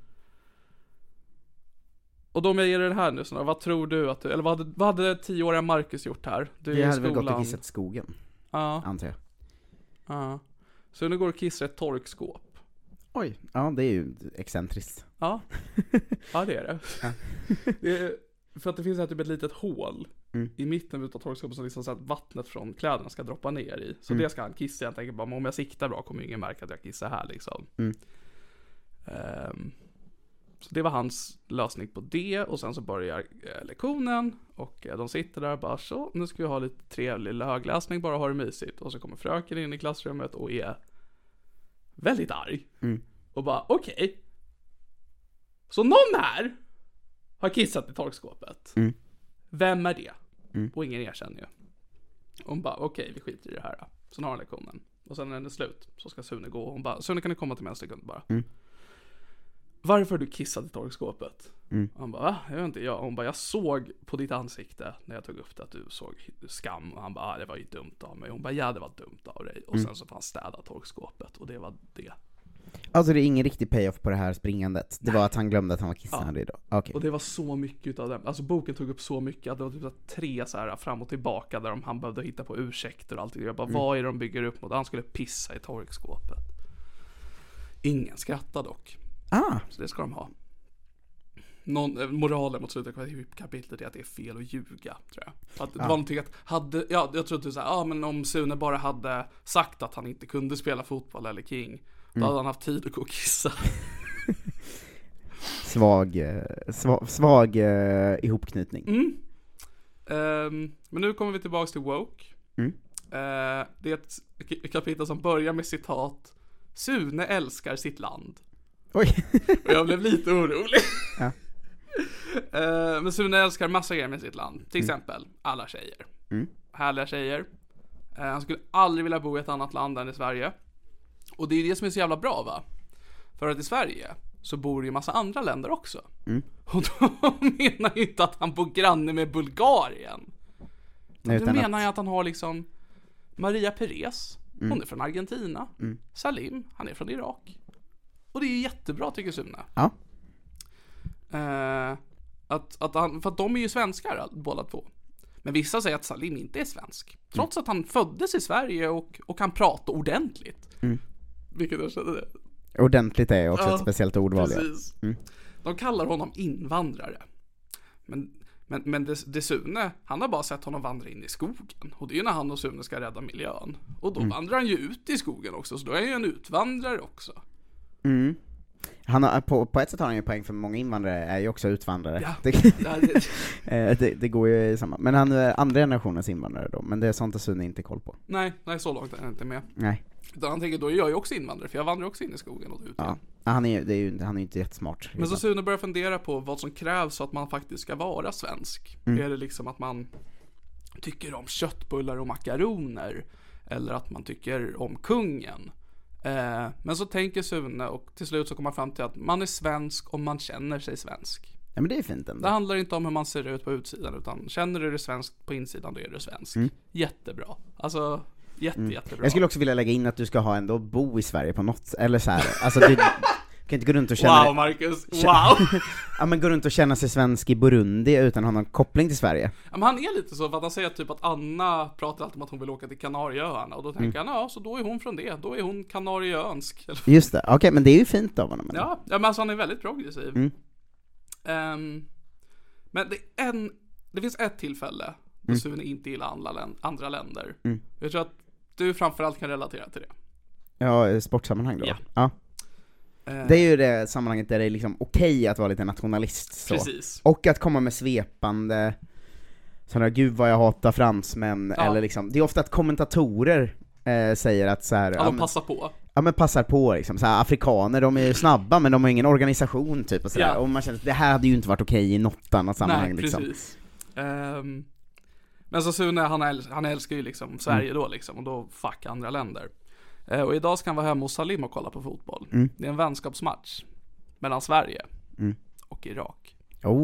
[SPEAKER 4] Och då om jag ger dig det här nu, så vad tror du att eller vad hade 10-åriga Marcus gjort här?
[SPEAKER 5] Jag hade väl gått och kissat skogen. Ja. Antar jag.
[SPEAKER 4] Ja. Så nu går och kissar ett torkskåp.
[SPEAKER 5] Oj, ja det är ju excentriskt.
[SPEAKER 4] Ja, ja det är det. Ja. Det är, för att det finns här typ ett litet hål i mitten av torkskåpet som liksom så att vattnet från kläderna ska droppa ner i. Så det ska han kissa. Jag tänker bara, om jag siktar bra kommer ingen märka att jag kissar här liksom. Så det var hans lösning på det. Och sen så börjar lektionen. Och de sitter där och bara så, nu ska vi ha lite trevlig högläsning, bara ha det mysigt. Och så kommer fröken in i klassrummet och är väldigt arg. Och bara, okej. Så någon här har kissat i torkskåpet. Vem är det? Och ingen erkänner ju. Hon bara, okej, vi skiter i det här. Sen har hon lektionen. Och sen när den är slut så ska Sune gå. Hon bara, Sune, kan du komma till mig en sekund bara? Varför har du kissat i torkskåpet? Han bara, va? Jag vet inte. Hon bara, jag såg på ditt ansikte när jag tog upp det att du såg skam. Och han bara, det var ju dumt av mig. Hon bara, ja, det var dumt av dig. Och sen så fanns städa torkskåpet. Och det var det.
[SPEAKER 5] Alltså det är ingen riktig payoff på det här springandet. Det var att han glömde att han var kissnödig idag. Okay.
[SPEAKER 4] Och det var så mycket av det. Alltså boken tog upp så mycket att det var typ 3 så här fram och tillbaka där han behövde hitta på ursäkter och allt. Jag bara, vad är det de bygger upp mot? Han skulle pissa i torkskåpet. Ingen skrattar dock. Så det ska de ha. Moralen mot slutet av kapitlet är att det är fel att ljuga, tror jag. Att det var någonting att jag trodde så här, men om Sune bara hade sagt att han inte kunde spela fotboll eller King, då hade han haft tid att gå och kissa.
[SPEAKER 5] Svag ihopknytning.
[SPEAKER 4] Men nu kommer vi tillbaka till Woke. Det är ett kapitel som börjar med citat: Sune älskar sitt land.
[SPEAKER 5] Oj.
[SPEAKER 4] Och jag blev lite orolig. Men Sune älskar massa grejer med sitt land. Till exempel alla tjejer. Härliga tjejer. Han skulle aldrig vilja bo i ett annat land än i Sverige. Och det är det som är så jävla bra, va? För att i Sverige så bor det ju massa andra länder också. Och då menar ju inte att han bor granne med Bulgarien. Nej, då menar jag att han har liksom Maria Perez, hon är från Argentina. Salim, han är från Irak. Och det är jättebra, tycker Sune.
[SPEAKER 5] Ja.
[SPEAKER 4] För att de är ju svenskar båda två. Men vissa säger att Salim inte är svensk, trots att han föddes i Sverige och kan prata ordentligt. Vilket jag kände det.
[SPEAKER 5] Ordentligt är också ett speciellt ordval.
[SPEAKER 4] Precis. De kallar honom invandrare. Men det Sune, han har bara sett honom vandra in i skogen. Och det är ju när han och Sune ska rädda miljön. Och då vandrar han ju ut i skogen också, så då är han ju en utvandrare också.
[SPEAKER 5] Han har, på ett sätt har han ju poäng, för många invandrare är ju också utvandrare.
[SPEAKER 4] Ja.
[SPEAKER 5] Det går ju i samma. Men han är andra generationens invandrare då. Men det är sånt att Sune inte koll på.
[SPEAKER 4] Nej, så långt är han inte med.
[SPEAKER 5] Nej.
[SPEAKER 4] Utan han tänker, då är jag ju också invandrare, för jag vandrar också in i skogen och ut.
[SPEAKER 5] Ja. Han är inte jättesmart.
[SPEAKER 4] Men så Sune börjar fundera på vad som krävs så att man faktiskt ska vara svensk. Är det liksom att man tycker om köttbullar och makaroner, eller att man tycker om kungen? Men så tänker Sune, och till slut så kommer man fram till att man är svensk om man känner sig svensk.
[SPEAKER 5] Ja, men det är fint ändå.
[SPEAKER 4] Det handlar inte om hur man ser ut på utsidan, utan känner du dig svensk på insidan, då är du svensk. Jättebra. Alltså jättebra.
[SPEAKER 5] Jag skulle också vilja lägga in att du ska ha ändå bo i Sverige på något, eller så här. Alltså du kan inte gå runt och känna.
[SPEAKER 4] Wow, Marcus. Wow.
[SPEAKER 5] Ja, men gå runt och känna sig svensk i Burundi utan att ha någon koppling till Sverige.
[SPEAKER 4] Ja, men han är lite så, för att han säger typ att Anna pratar alltid om att hon vill åka till Kanarieöarna, och då tänker han, ja, så då är hon från det. Då är hon kanarieönsk.
[SPEAKER 5] Just det. Okej, men det är ju fint av honom.
[SPEAKER 4] Ja, men alltså han är väldigt progressiv. Men det finns ett tillfälle då Sune inte gillar andra länder. Jag tror att du framförallt kan relatera till det.
[SPEAKER 5] Ja, sportsammanhang då. Ja. Det är ju det sammanhanget där det är liksom okej att vara lite nationalist så.
[SPEAKER 4] Precis.
[SPEAKER 5] Och att komma med svepande sådana, gud vad jag hatar fransmän, eller liksom, det är ofta att kommentatorer säger att så här,
[SPEAKER 4] de passar på.
[SPEAKER 5] Ja, men passar på liksom, så här, afrikaner, de är ju snabba men de har ingen organisation typ och så där. Och man känner att det här hade ju inte varit okej i något annat sammanhang.
[SPEAKER 4] Nej, precis. Liksom. Men så Sune, han älskar ju liksom Sverige då liksom, och då fuck andra länder. Och idag ska han vara hemma hos Salim och kolla på fotboll. Det är en vänskapsmatch mellan Sverige och Irak.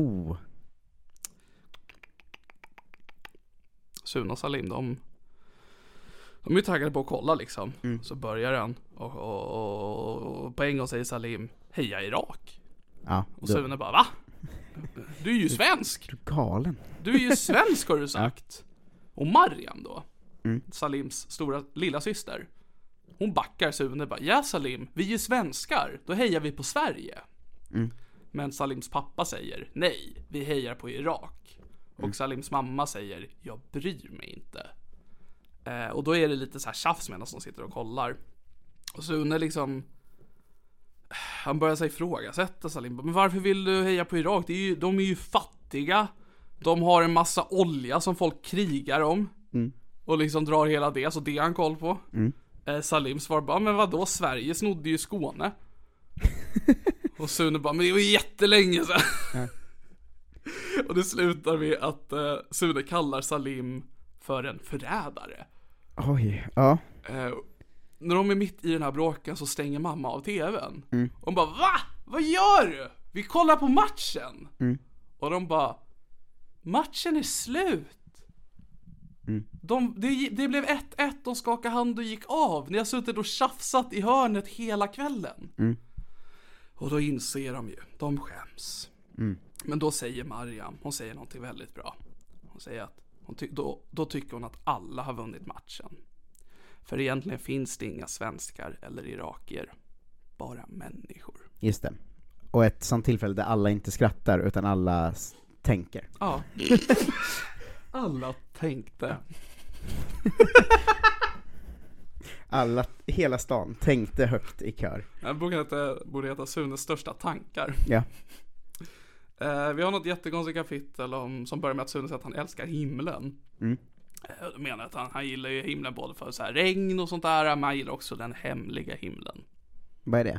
[SPEAKER 4] Sune och Salim, de är ju taggade på att kolla liksom. Så börjar han och på en gång säger Salim, heja Irak. Och Sune bara, va? Du är ju svensk.
[SPEAKER 5] Du är galen.
[SPEAKER 4] Du är ju svensk, har du sagt. Och Mariam då, Salims stora lilla syster, hon backar Sune bara, ja Salim, vi är svenskar, då hejar vi på Sverige. Men Salims pappa säger, nej, vi hejar på Irak. Och Salims mamma säger, jag bryr mig inte. Och då är det lite så här tjafs medan de sitter och kollar. Och Sune liksom, han börjar sig ifrågasätta Salim, men varför vill du heja på Irak? De är ju fattiga. De har en massa olja som folk krigar om. Och liksom drar hela det, så det har han koll på. Salim svarar bara, men vadå, Sverige snodde ju Skåne. Och Sune bara, men det var jättelänge sedan. Och det slutar med att Sune kallar Salim för en förrädare.
[SPEAKER 5] Oj, ja.
[SPEAKER 4] När de är mitt i den här bråken så stänger mamma av tvn. Och de bara, va? Vad gör du? Vi kollar på matchen. Och de bara, matchen är slut. Det blev 1-1, de skakade hand och gick av. Ni har suttit och tjafsat i hörnet hela kvällen. Och då inser de ju, de skäms. Men då säger Mariam, hon säger någonting väldigt bra. Hon säger att då tycker hon att alla har vunnit matchen. För egentligen finns det inga svenskar eller irakier, bara människor.
[SPEAKER 5] Just det. Och ett sånt tillfälle där alla inte skrattar utan alla tänker.
[SPEAKER 4] Ja. Alla tänkte.
[SPEAKER 5] Hela stan tänkte högt i kör.
[SPEAKER 4] Den borde heta Sunes största tankar.
[SPEAKER 5] Ja.
[SPEAKER 4] Vi har något jättekonstigt kapitel som börjar med att Sune säger att han älskar himlen. Jag menar att han gillar ju himlen både för så här regn och sånt där, men han gillar också den hemliga himlen.
[SPEAKER 5] Vad är det?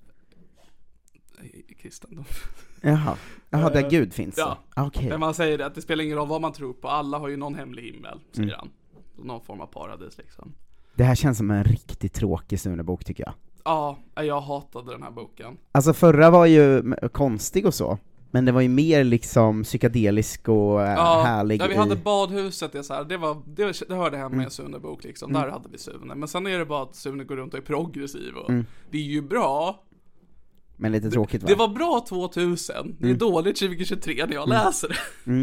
[SPEAKER 4] Kristendom.
[SPEAKER 5] Jaha, där Gud finns.
[SPEAKER 4] Ja,
[SPEAKER 5] okay.
[SPEAKER 4] Men man säger det, att det spelar ingen roll vad man tror på. Alla har ju någon hemlig himmel, säger han. Någon form av paradis liksom.
[SPEAKER 5] Det här känns som en riktigt tråkig Sune-bok tycker jag.
[SPEAKER 4] Ja, jag hatade den här boken.
[SPEAKER 5] Alltså förra var ju konstig och så. Men det var ju mer liksom psykedelisk och härlig.
[SPEAKER 4] Ja, vi hade badhuset, det, så här, det hörde hemma i en Sune-bok liksom. Där hade vi Sune. Men sen är det bara att Sune går runt och är progressiv och det är ju bra.
[SPEAKER 5] Men lite tråkigt va?
[SPEAKER 4] Det var bra 2000. Det är dåligt 2023 när jag läser det.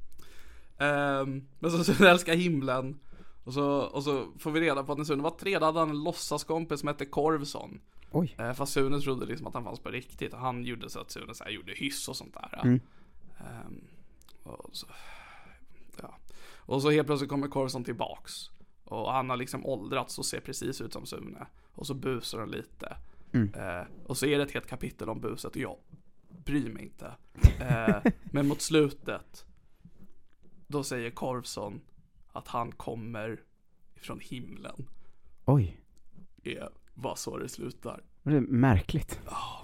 [SPEAKER 4] Men så älskar himlen. Och så får vi reda på att när Sune var 3 hade han en låtsaskompis som hette Korvson.
[SPEAKER 5] Oj.
[SPEAKER 4] Fast Sune trodde liksom att han fanns på riktigt. Och han gjorde så att Sune så här gjorde hyss och sånt där. Och så helt plötsligt kommer Korvson tillbaks. Och han har liksom åldrats och ser precis ut som Sune. Och så busar han lite. Och så är det ett helt kapitel om buset. Och jag bryr mig inte. Men mot slutet då säger Korvson att han kommer från himlen.
[SPEAKER 5] Oj.
[SPEAKER 4] Det var så det slutar.
[SPEAKER 5] Det är märkligt.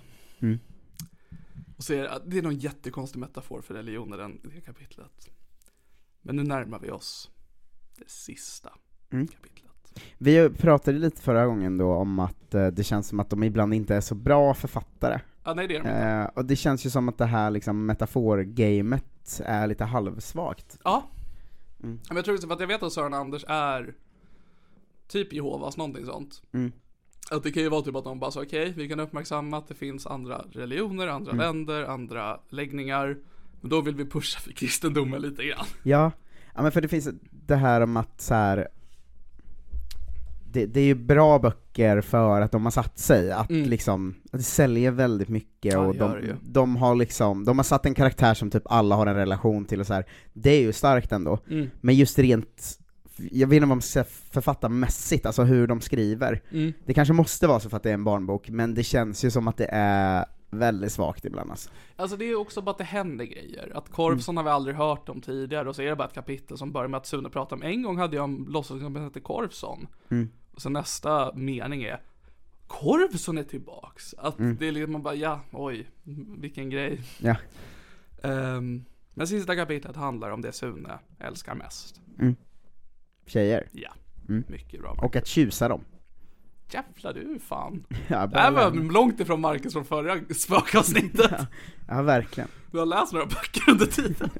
[SPEAKER 4] Och så är det är någon jättekonstig metafor för religion i det kapitlet. Men nu närmar vi oss det sista kapitlet.
[SPEAKER 5] Vi pratade lite förra gången då om att det känns som att de ibland inte är så bra författare.
[SPEAKER 4] Ja, nej, det är de inte.
[SPEAKER 5] Och det känns ju som att det här liksom metaforgamet är lite halvsvagt.
[SPEAKER 4] Ja. Men jag tror att jag vet att Sören Anders är typ Jehovas någonting sånt. Att det kan ju vara typ att de bara så okej, vi kan uppmärksamma att det finns andra religioner, andra länder, andra läggningar. Men då vill vi pusha för kristendomen lite grann.
[SPEAKER 5] Ja, men för det finns det här om att så här, det är ju bra böcker för att de har satt sig att liksom, att det säljer väldigt mycket och de har liksom, de har satt en karaktär som typ alla har en relation till och så här. Det är ju starkt ändå. Men just rent, jag vet inte vad man ska säga författarmässigt, alltså hur de skriver. Det kanske måste vara så för att det är en barnbok, men det känns ju som att det är väldigt svagt ibland alltså
[SPEAKER 4] det är också bara att det händer grejer. Att Korvson har vi aldrig hört om tidigare. Och så är det bara ett kapitel som börjar med att Sune pratar om. En gång hade jag en låtsas som hette Korvson. Och så nästa mening är Korvson är tillbaks. Att det är liksom man bara, ja, oj, vilken grej.
[SPEAKER 5] Ja.
[SPEAKER 4] Men sista kapitlet handlar om det Sune älskar mest.
[SPEAKER 5] Tjejer.
[SPEAKER 4] Ja, mycket bra.
[SPEAKER 5] Och att tjusa dem.
[SPEAKER 4] Jävlar du fan.
[SPEAKER 5] Ja,
[SPEAKER 4] det här var långt ifrån Marcus från förra spökavsnittet.
[SPEAKER 5] Ja, verkligen.
[SPEAKER 4] Du har läst några böcker under tiden.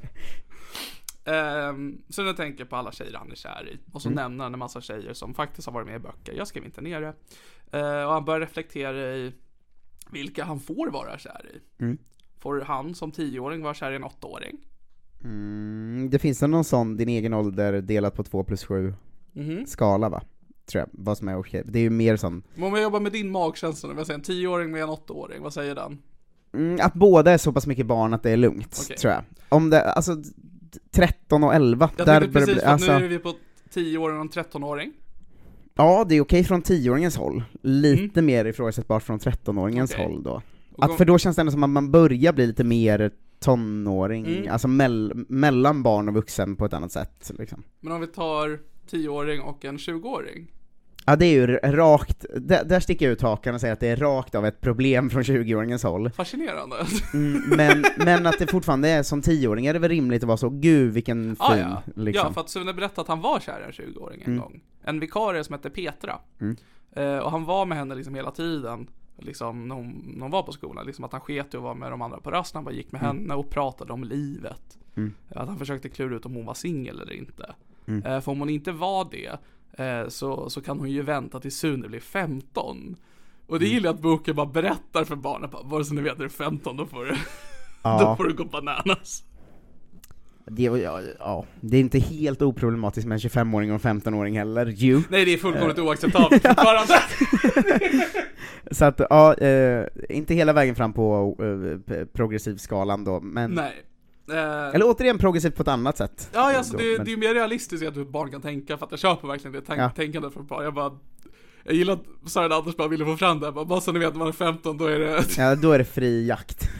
[SPEAKER 4] Så jag tänker på alla tjejer han är kär i. Och så nämner han en massa tjejer som faktiskt har varit med i böcker. Jag skrev inte ner det. Och han börjar reflektera i vilka han får vara kär i. Får han som 10-åring vara kär i en 8-åring?
[SPEAKER 5] Det finns någon sån, din egen ålder delat på 2+7 skala va? Tror jag, vad som är okej. Det är ju mer sån.
[SPEAKER 4] Om jag jobbar med din magkänsla, vad säger en 10-åring med en 8-åring, vad säger den?
[SPEAKER 5] Att båda är så pass mycket barn att det är lugnt, tror jag. Om det, alltså 13 och 11
[SPEAKER 4] jag
[SPEAKER 5] där
[SPEAKER 4] precis,
[SPEAKER 5] bli, alltså,
[SPEAKER 4] nu är vi på 10-åring och en 13-åring.
[SPEAKER 5] Ja, det är okej från 10-åringens håll. Lite mer ifrågasättbart från 13-åringens håll då. För då känns det ändå som att man börjar bli lite mer tonåring, alltså mellan barn och vuxen på ett annat sätt liksom.
[SPEAKER 4] Men om vi tar 10-åring och en 20-åring?
[SPEAKER 5] Ja, det är ju rakt, där sticker jag ut hakan och säger att det är rakt av ett problem från 20-åringens håll.
[SPEAKER 4] Fascinerande.
[SPEAKER 5] Men att det fortfarande är som 10-åring är det väl rimligt att vara så, gud vilken fin, liksom.
[SPEAKER 4] Ja, för att Sune berättade att han var kär i en 20-åring en gång. En vikarie som hette Petra. Och han var med henne liksom hela tiden, liksom när hon var på skolan, liksom att han sket och var med de andra på rasten, han bara gick med henne och pratade om livet. Att han försökte klura ut om hon var singel eller inte. För om hon inte var det, så kan hon ju vänta till Sune blir 15. Och det gillar att boken bara berättar för barnen, bara så ni vet, är 15 då får du gå bananas.
[SPEAKER 5] Det är inte helt oproblematiskt med en 25-åring och en 15-åring heller.
[SPEAKER 4] Nej, det är fullkomligt oacceptabelt fortfarande.
[SPEAKER 5] Så att, inte hela vägen fram på progressivskalan då, men... Nej. Eller återigen progressivt på ett annat sätt.
[SPEAKER 4] Ja, alltså det är ju mer realistiskt att ett barn kan tänka, för att jag köper verkligen det tänkandet från barn. Jag gillar att Sören Anders bara ville få fram det. Bara så ni vet, när man är 15, då är det...
[SPEAKER 5] Ja, då är det fri jakt.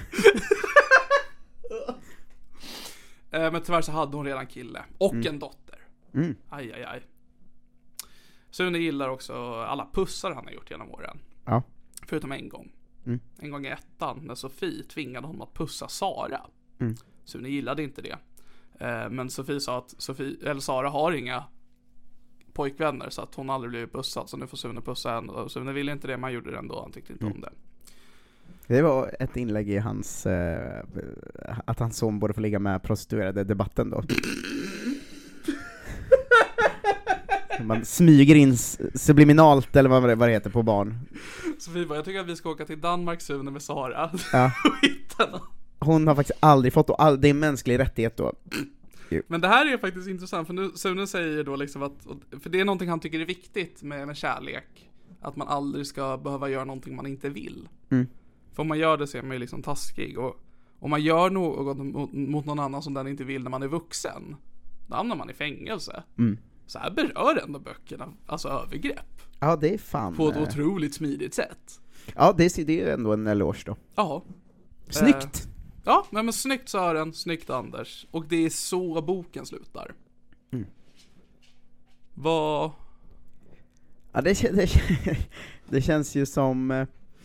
[SPEAKER 4] Men tyvärr så hade hon redan kille. Och en dotter. Aj. Sune gillar också alla pussar han har gjort genom åren. Ja. Förutom en gång. En gång i 1:an, när Sofie tvingade honom att pussa Sara. Sune gillade inte det. Men Sofie sa att Sara har inga pojkvänner, så att hon aldrig blev pussad, så nu får Sune pussa henne. Och Sune ville inte det, men han gjorde det ändå. Han tyckte inte om det.
[SPEAKER 5] Det var ett inlägg i hans att hans son borde få ligga med prostituerade debatten då. Man smyger in subliminalt, eller vad det heter, på barn.
[SPEAKER 4] Sofie bara, jag tycker att vi ska åka till Danmark, Sune, med Sara.
[SPEAKER 5] Ja. Hon har faktiskt aldrig fått, och det är en mänsklig rättighet då.
[SPEAKER 4] Men det här är faktiskt intressant, för nu Sune säger då liksom att, för det är någonting han tycker är viktigt med kärlek, att man aldrig ska behöva göra någonting man inte vill. För om man gör det så är man ju liksom taskig, och om man gör något mot någon annan som den inte vill när man är vuxen, då hamnar man i fängelse. Så här berör ändå böckerna, alltså övergrepp.
[SPEAKER 5] Ja, det är fan.
[SPEAKER 4] På ett otroligt smidigt sätt.
[SPEAKER 5] Ja, det är ändå en eloge då.
[SPEAKER 4] Ja.
[SPEAKER 5] Snyggt.
[SPEAKER 4] Ja, men snyggt Sören, snyggt Anders. Och det är så boken slutar. Vad...
[SPEAKER 5] Ja, det känns ju som...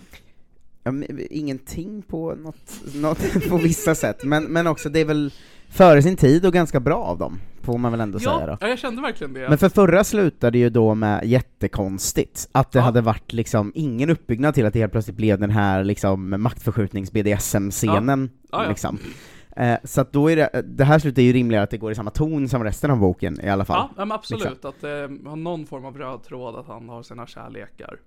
[SPEAKER 5] ingenting på något på vissa sätt, men också det är väl före sin tid och ganska bra av dem, får man väl ändå säga då.
[SPEAKER 4] Ja, jag kände verkligen det.
[SPEAKER 5] Men för förra slutade ju då med jättekonstigt, att det hade varit liksom ingen uppbyggnad till att det helt plötsligt blev den här liksom maktförskjutnings-BDSM-scenen liksom. Så att då är det här slutet är ju rimligare att det går i samma ton som resten av boken i alla fall.
[SPEAKER 4] Ja, men absolut,
[SPEAKER 5] liksom.
[SPEAKER 4] att har någon form av röd tråd, att han har sina kärlekar.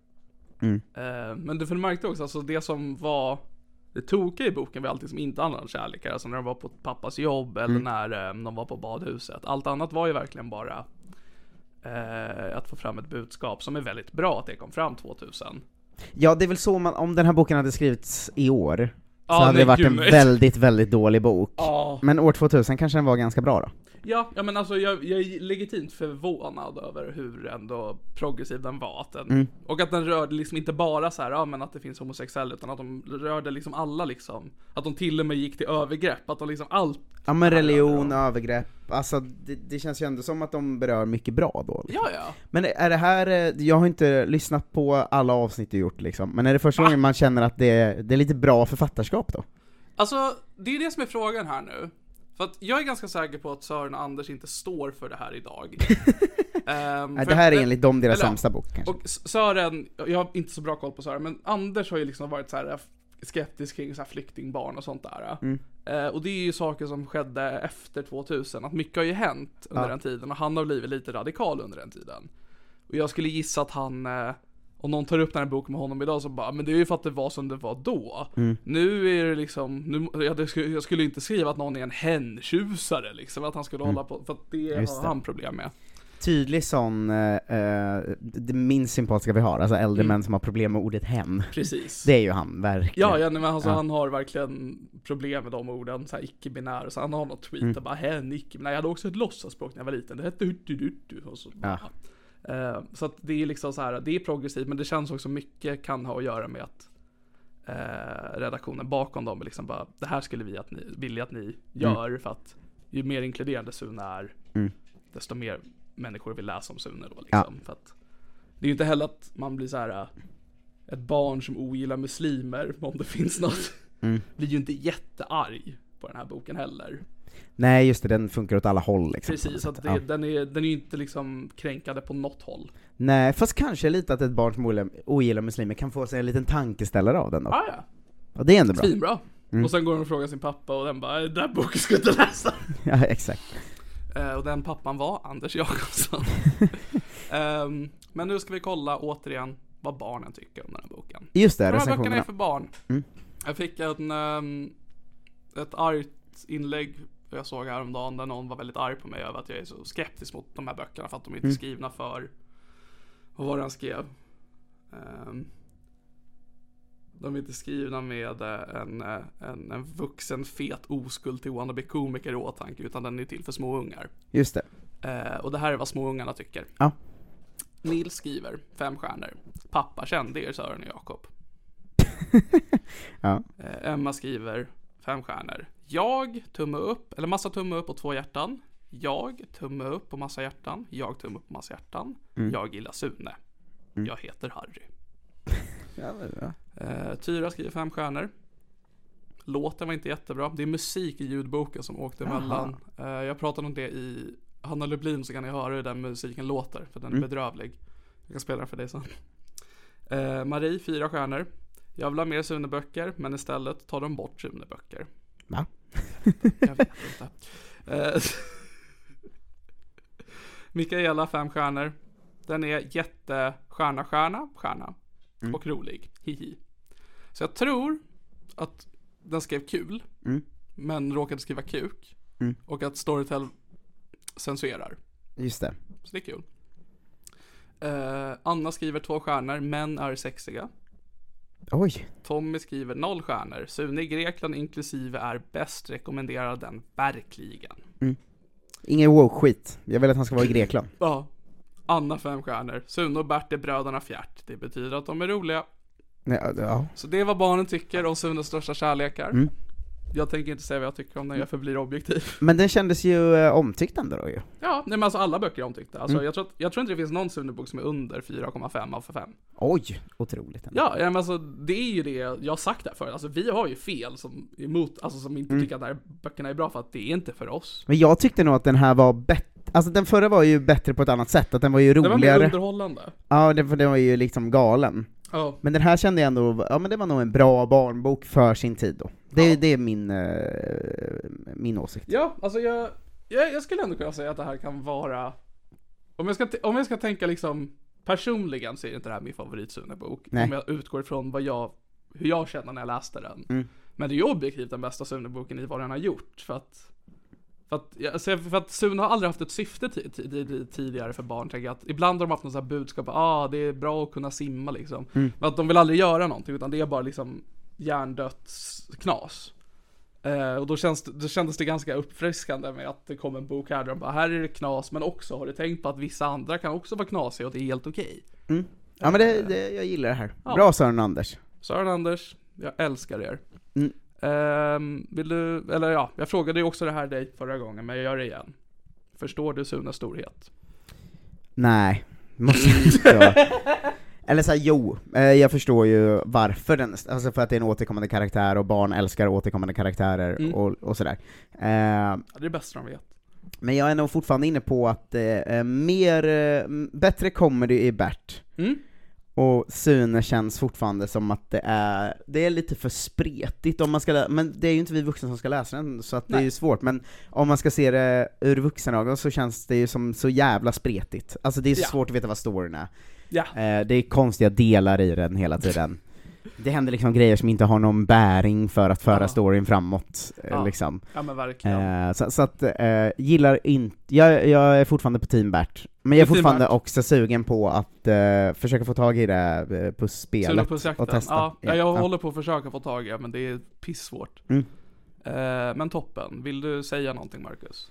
[SPEAKER 4] Men du märkte också, alltså det som var det tokiga i boken var alltid som inte handlade om kärlekar, alltså när de var på pappas jobb eller när de var på badhuset. Allt annat var ju verkligen bara att få fram ett budskap, som är väldigt bra att det kom fram 2000.
[SPEAKER 5] Ja, det är väl så om den här boken hade skrivits i år, så hade det varit en väldigt, väldigt dålig bok. Men år 2000 kanske den var ganska bra då.
[SPEAKER 4] Ja, men alltså jag är legitimt förvånad över hur ändå progressiv den var, att den, och att den rörde liksom inte bara så här, men att det finns homosexuella, utan att de rörde liksom alla, liksom att de till och med gick till övergrepp, att de liksom allt. Ja, men
[SPEAKER 5] religion, övergrepp, alltså det känns ju ändå som att de berör mycket bra då liksom.
[SPEAKER 4] Ja.
[SPEAKER 5] Men är det här, jag har inte lyssnat på alla avsnitt du gjort liksom, men är det första gången man känner att det är lite bra författarskap då?
[SPEAKER 4] Alltså, det är det som är frågan här nu. För att jag är ganska säker på att Sören och Anders inte står för det här idag.
[SPEAKER 5] Det här är enligt dem deras sämsta bok kanske.
[SPEAKER 4] Och Sören, jag har inte så bra koll på Sören, men Anders har ju liksom varit så här skeptisk kring så här flyktingbarn och sånt där. Och det är ju saker som skedde efter 2000, att mycket har ju hänt under den tiden, och han har blivit lite radikal under den tiden. Och jag skulle gissa att han... Om någon tar upp den här boken med honom idag, så bara, men det är ju för att det var som det var då. Nu är det liksom, jag skulle inte skriva att någon är en häntjusare liksom, att han skulle hålla på, för att det har han problem med.
[SPEAKER 5] Tydlig sån, det minst sympatiska vi har, alltså äldre män som har problem med ordet hen.
[SPEAKER 4] Precis.
[SPEAKER 5] Det är ju han, verkligen.
[SPEAKER 4] Ja, men alltså, han har verkligen problem med de orden, så här icke-binär, så han har något tweet och bara, hen, icke-binär. Jag hade också ett låtsaspråk när jag var liten, det hette och så. Så att det är liksom så här, det är progressivt, men det känns också mycket kan ha att göra med att redaktionen bakom dem liksom bara, det här skulle vi vilja att ni gör, för att ju mer inkluderande Sune är, desto mer människor vill läsa om Sune då liksom, för att Det är ju inte heller att man blir så här ett barn som ogillar muslimer, om det finns något. Blir ju inte jättearg på den här boken heller.
[SPEAKER 5] Nej, just det, den funkar åt alla håll liksom.
[SPEAKER 4] Precis, så att den är ju inte liksom kränkande på något håll.
[SPEAKER 5] Nej, fast kanske lite att ett barn som ogillar muslimer kan få sig en liten tankeställare av den då.
[SPEAKER 4] Ja.
[SPEAKER 5] Och det är ändå bra.
[SPEAKER 4] Svinbra. Och sen går hon och frågar sin pappa och den bara, den där boken ska inte läsa.
[SPEAKER 5] Ja, exakt.
[SPEAKER 4] Och den pappan var Anders Jakobsson. Men nu ska vi kolla återigen vad barnen tycker om den här boken.
[SPEAKER 5] Just det,
[SPEAKER 4] de här böckerna är för barn. Jag fick ett argt inlägg jag såg häromdagen där någon var väldigt arg på mig över att jag är så skeptisk mot de här böckerna för att de inte är skrivna för, vad var det han skrev? De är inte skrivna med en vuxen fet oskuld till wannabe-komiker i åtanke, utan den är till för små ungar.
[SPEAKER 5] Just det.
[SPEAKER 4] Och det här är vad små ungarna tycker.
[SPEAKER 5] Ja.
[SPEAKER 4] Nils skriver 5 stjärnor. Pappa kände er, Sören och Jakob.
[SPEAKER 5] Ja.
[SPEAKER 4] Emma skriver 5 stjärnor. Jag, tumme upp, eller massa tumme upp och 2 hjärtan. Jag, tumme upp och massa hjärtan. Jag, tumme upp och massa hjärtan. Jag gillar Sune. Jag heter Harry. Tyra skriver 5 stjärnor. Låten var inte jättebra. Det är musik i ljudboken som åkte emellan. Jag pratade om det i Hanna Lublin, så kan ni höra hur den musiken låter, för den är bedrövlig. Jag kan spela den för dig sen. Marie 4 stjärnor. Jag vill ha mer Sune-böcker, men istället tar de bort Sune-böcker.
[SPEAKER 5] Va?
[SPEAKER 4] Jag vet inte. Mikaela 5 stjärnor. Den är jättestjärna och rolig. Hihi. Så jag tror att den skrev kul, men råkade skriva kuk, och att Storytel censurerar.
[SPEAKER 5] Just det.
[SPEAKER 4] Så det är kul. Anna skriver 2 stjärnor. Män är sexiga.
[SPEAKER 5] Oj.
[SPEAKER 4] Tommy skriver 0 stjärnor. Sune i Grekland inklusive är bäst, rekommenderar den verkligen.
[SPEAKER 5] Ingen wow-skit. Jag vill att han ska vara i Grekland.
[SPEAKER 4] Ja. Anna 5 stjärnor. Sune och Bert är bröderna Fjärt. Det betyder att de är roliga.
[SPEAKER 5] Ja.
[SPEAKER 4] Så det är vad barnen tycker om Sunes största kärlekar. Jag tänker inte säga vad jag tycker om den, jag förblir objektiv.
[SPEAKER 5] Men den kändes ju omtyckt ändå då ju.
[SPEAKER 4] Ja, nej, men alltså alla böcker är omtyckta. Alltså, jag tror inte det finns någon Sune-bok som är under 4,5 av 5.
[SPEAKER 5] Oj, otroligt ändå.
[SPEAKER 4] Ja, men alltså det är ju det jag har sagt där förut. Alltså vi har ju fel som emot, alltså som inte tycker att de här böckerna är bra, för att det är inte för oss.
[SPEAKER 5] Men jag tyckte nog att den här var bättre. Alltså den förra var ju bättre på ett annat sätt, att den var ju roligare. Den var mer
[SPEAKER 4] underhållande.
[SPEAKER 5] Ja, den var ju liksom galen.
[SPEAKER 4] Oh.
[SPEAKER 5] Men den här kände jag ändå, ja men det var nog en bra barnbok för sin tid då. Det är min åsikt. Ja,
[SPEAKER 4] alltså jag skulle ändå kunna säga att det här kan vara, om jag ska tänka liksom personligen, så är inte det här min favorit-Sune-bok. Om jag utgår ifrån hur jag känner när jag läste den. Men det är ju objektivt den bästa Sune-boken i vad den har gjort, för att Sune har aldrig haft ett syfte tidigare för barn, tänker jag, att ibland har de haft något så här budskap, det är bra att kunna simma liksom, men att de vill aldrig göra någonting, utan det är bara liksom hjärndött knas. Och då kändes det ganska uppfriskande med att det kom en bok här där de bara, här är det knas, men också har du tänkt på att vissa andra kan också vara knasiga och det är helt okej.
[SPEAKER 5] Ja, men jag gillar det här. Bra Sören Anders.
[SPEAKER 4] Sören Anders, jag älskar er. Jag frågade ju också det här dig förra gången, men jag gör det igen. Förstår du Sunes storhet?
[SPEAKER 5] Nej, måste inte. Eller så här, jag förstår ju varför den, alltså för att det är en återkommande karaktär och barn älskar återkommande karaktärer och sådär.
[SPEAKER 4] Det är det bästa de vet.
[SPEAKER 5] Men jag är nog fortfarande inne på att bättre comedy i Bert. Och Sune känns fortfarande som att det är lite för spretigt om man ska men det är ju inte vi vuxna som ska läsa den, så att det är ju svårt, men om man ska se det ur vuxenögon så känns det ju som så jävla spretigt. Alltså det är så svårt att veta vad storyn är. Det är konstiga delar i den hela tiden. Det händer liksom grejer som inte har någon bäring för att föra storyn framåt liksom.
[SPEAKER 4] Ja, men verkligen.
[SPEAKER 5] Så att gillar inte jag är fortfarande på Team Bert, men jag är fortfarande också sugen på att försöka få tag i det på spelet och testa.
[SPEAKER 4] Jag håller på att försöka få tag i det, men det är pissvårt. Men toppen. Vill du säga någonting, Marcus?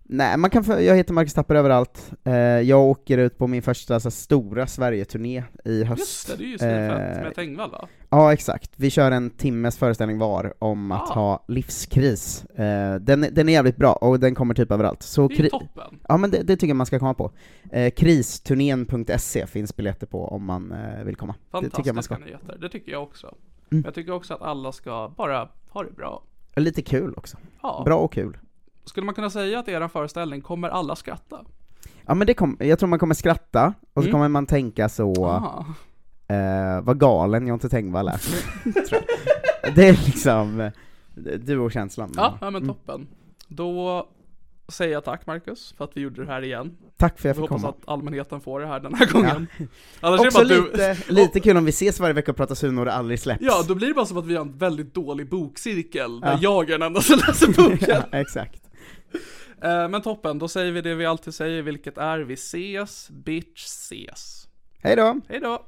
[SPEAKER 5] Nej, jag heter Marcus Tapper överallt. Jag åker ut på min första stora Sverige-turné i höst.
[SPEAKER 4] Just det är ju fett med Tengvall, va?
[SPEAKER 5] Ja, exakt. Vi kör en timmes föreställning var om att ha livskris. Den är jävligt bra och den kommer typ överallt. Så
[SPEAKER 4] det är toppen.
[SPEAKER 5] Ja, men det tycker jag man ska komma på. Kristurnén.se finns biljetter på om man vill komma.
[SPEAKER 4] Fantastiska nyheter, det tycker jag också. Jag tycker också att alla ska bara ha det bra.
[SPEAKER 5] Lite kul också.
[SPEAKER 4] Ja.
[SPEAKER 5] Bra och kul.
[SPEAKER 4] Skulle man kunna säga att er föreställning kommer alla skratta?
[SPEAKER 5] Ja, men jag tror man kommer skratta och så kommer man tänka så vad galen Jonte Tengvall är. Det är liksom du och känslan.
[SPEAKER 4] Ja, men toppen. Då säger jag tack Marcus för att vi gjorde det här igen.
[SPEAKER 5] Tack för att jag fick komma.
[SPEAKER 4] Jag hoppas att allmänheten får det här den här gången.
[SPEAKER 5] Ja. Också lite kul om vi ses varje vecka och pratar Sune och det aldrig släpps.
[SPEAKER 4] Ja, då blir det bara som att vi har en väldigt dålig bokcirkel där jag är den enda som läser boken.
[SPEAKER 5] Ja, exakt.
[SPEAKER 4] Men toppen, då säger vi det vi alltid säger, vilket är vi ses, bitch, ses.
[SPEAKER 5] Hej då.
[SPEAKER 4] Hej då.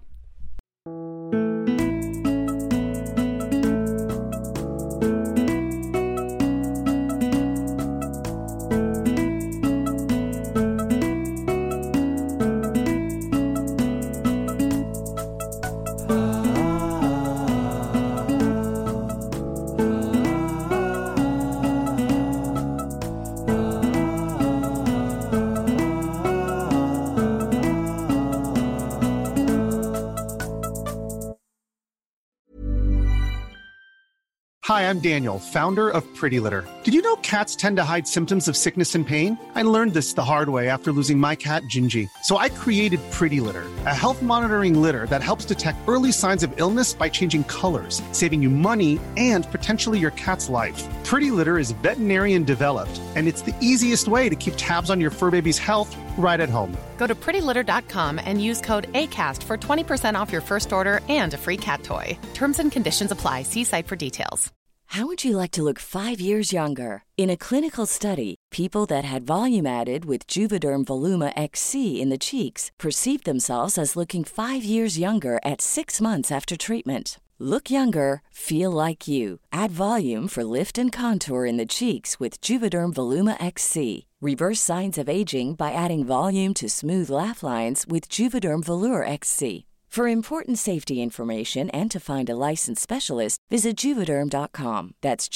[SPEAKER 6] Hi, I'm Daniel, founder of Pretty Litter. Did you know cats tend to hide symptoms of sickness and pain? I learned this the hard way after losing my cat, Gingy. So I created Pretty Litter, a health monitoring litter that helps detect early signs of illness by changing colors, saving you money and potentially your cat's life. Pretty Litter is veterinarian developed, and it's the easiest way to keep tabs on your fur baby's health right at home.
[SPEAKER 7] Go to prettylitter.com and use code ACAST for 20% off your first order and a free cat toy. Terms and conditions apply. See site for details.
[SPEAKER 1] How would you like to look 5 years younger? In a clinical study, people that had volume added with Juvederm Voluma XC in the cheeks perceived themselves as looking 5 years younger at 6 months after treatment. Look younger, feel like you. Add volume for lift and contour in the cheeks with Juvederm Voluma XC. Reverse signs of aging by adding volume to smooth laugh lines with Juvederm Volure XC. For important safety information and to find a licensed specialist, visit Juvederm.com. That's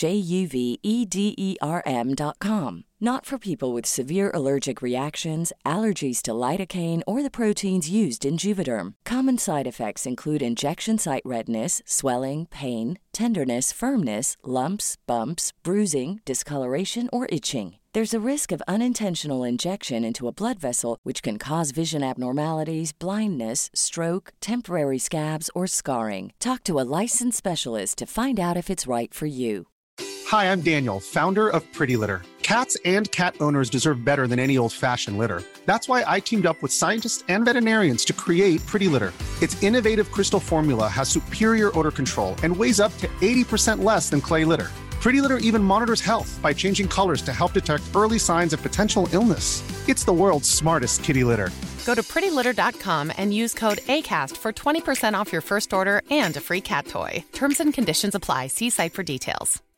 [SPEAKER 1] JUVEDERM.com. Not for people with severe allergic reactions, allergies to lidocaine, or the proteins used in Juvederm. Common side effects include injection site redness, swelling, pain, tenderness, firmness, lumps, bumps, bruising, discoloration, or itching. There's a risk of unintentional injection into a blood vessel, which can cause vision abnormalities, blindness, stroke, temporary scabs, or scarring. Talk to a licensed specialist to find out if it's right for you.
[SPEAKER 6] Hi, I'm Daniel, founder of Pretty Litter. Cats and cat owners deserve better than any old-fashioned litter. That's why I teamed up with scientists and veterinarians to create Pretty Litter. Its innovative crystal formula has superior odor control and weighs up to 80% less than clay litter. Pretty Litter even monitors health by changing colors to help detect early signs of potential illness. It's the world's smartest kitty litter.
[SPEAKER 7] Go to prettylitter.com and use code ACAST for 20% off your first order and a free cat toy. Terms and conditions apply. See site for details.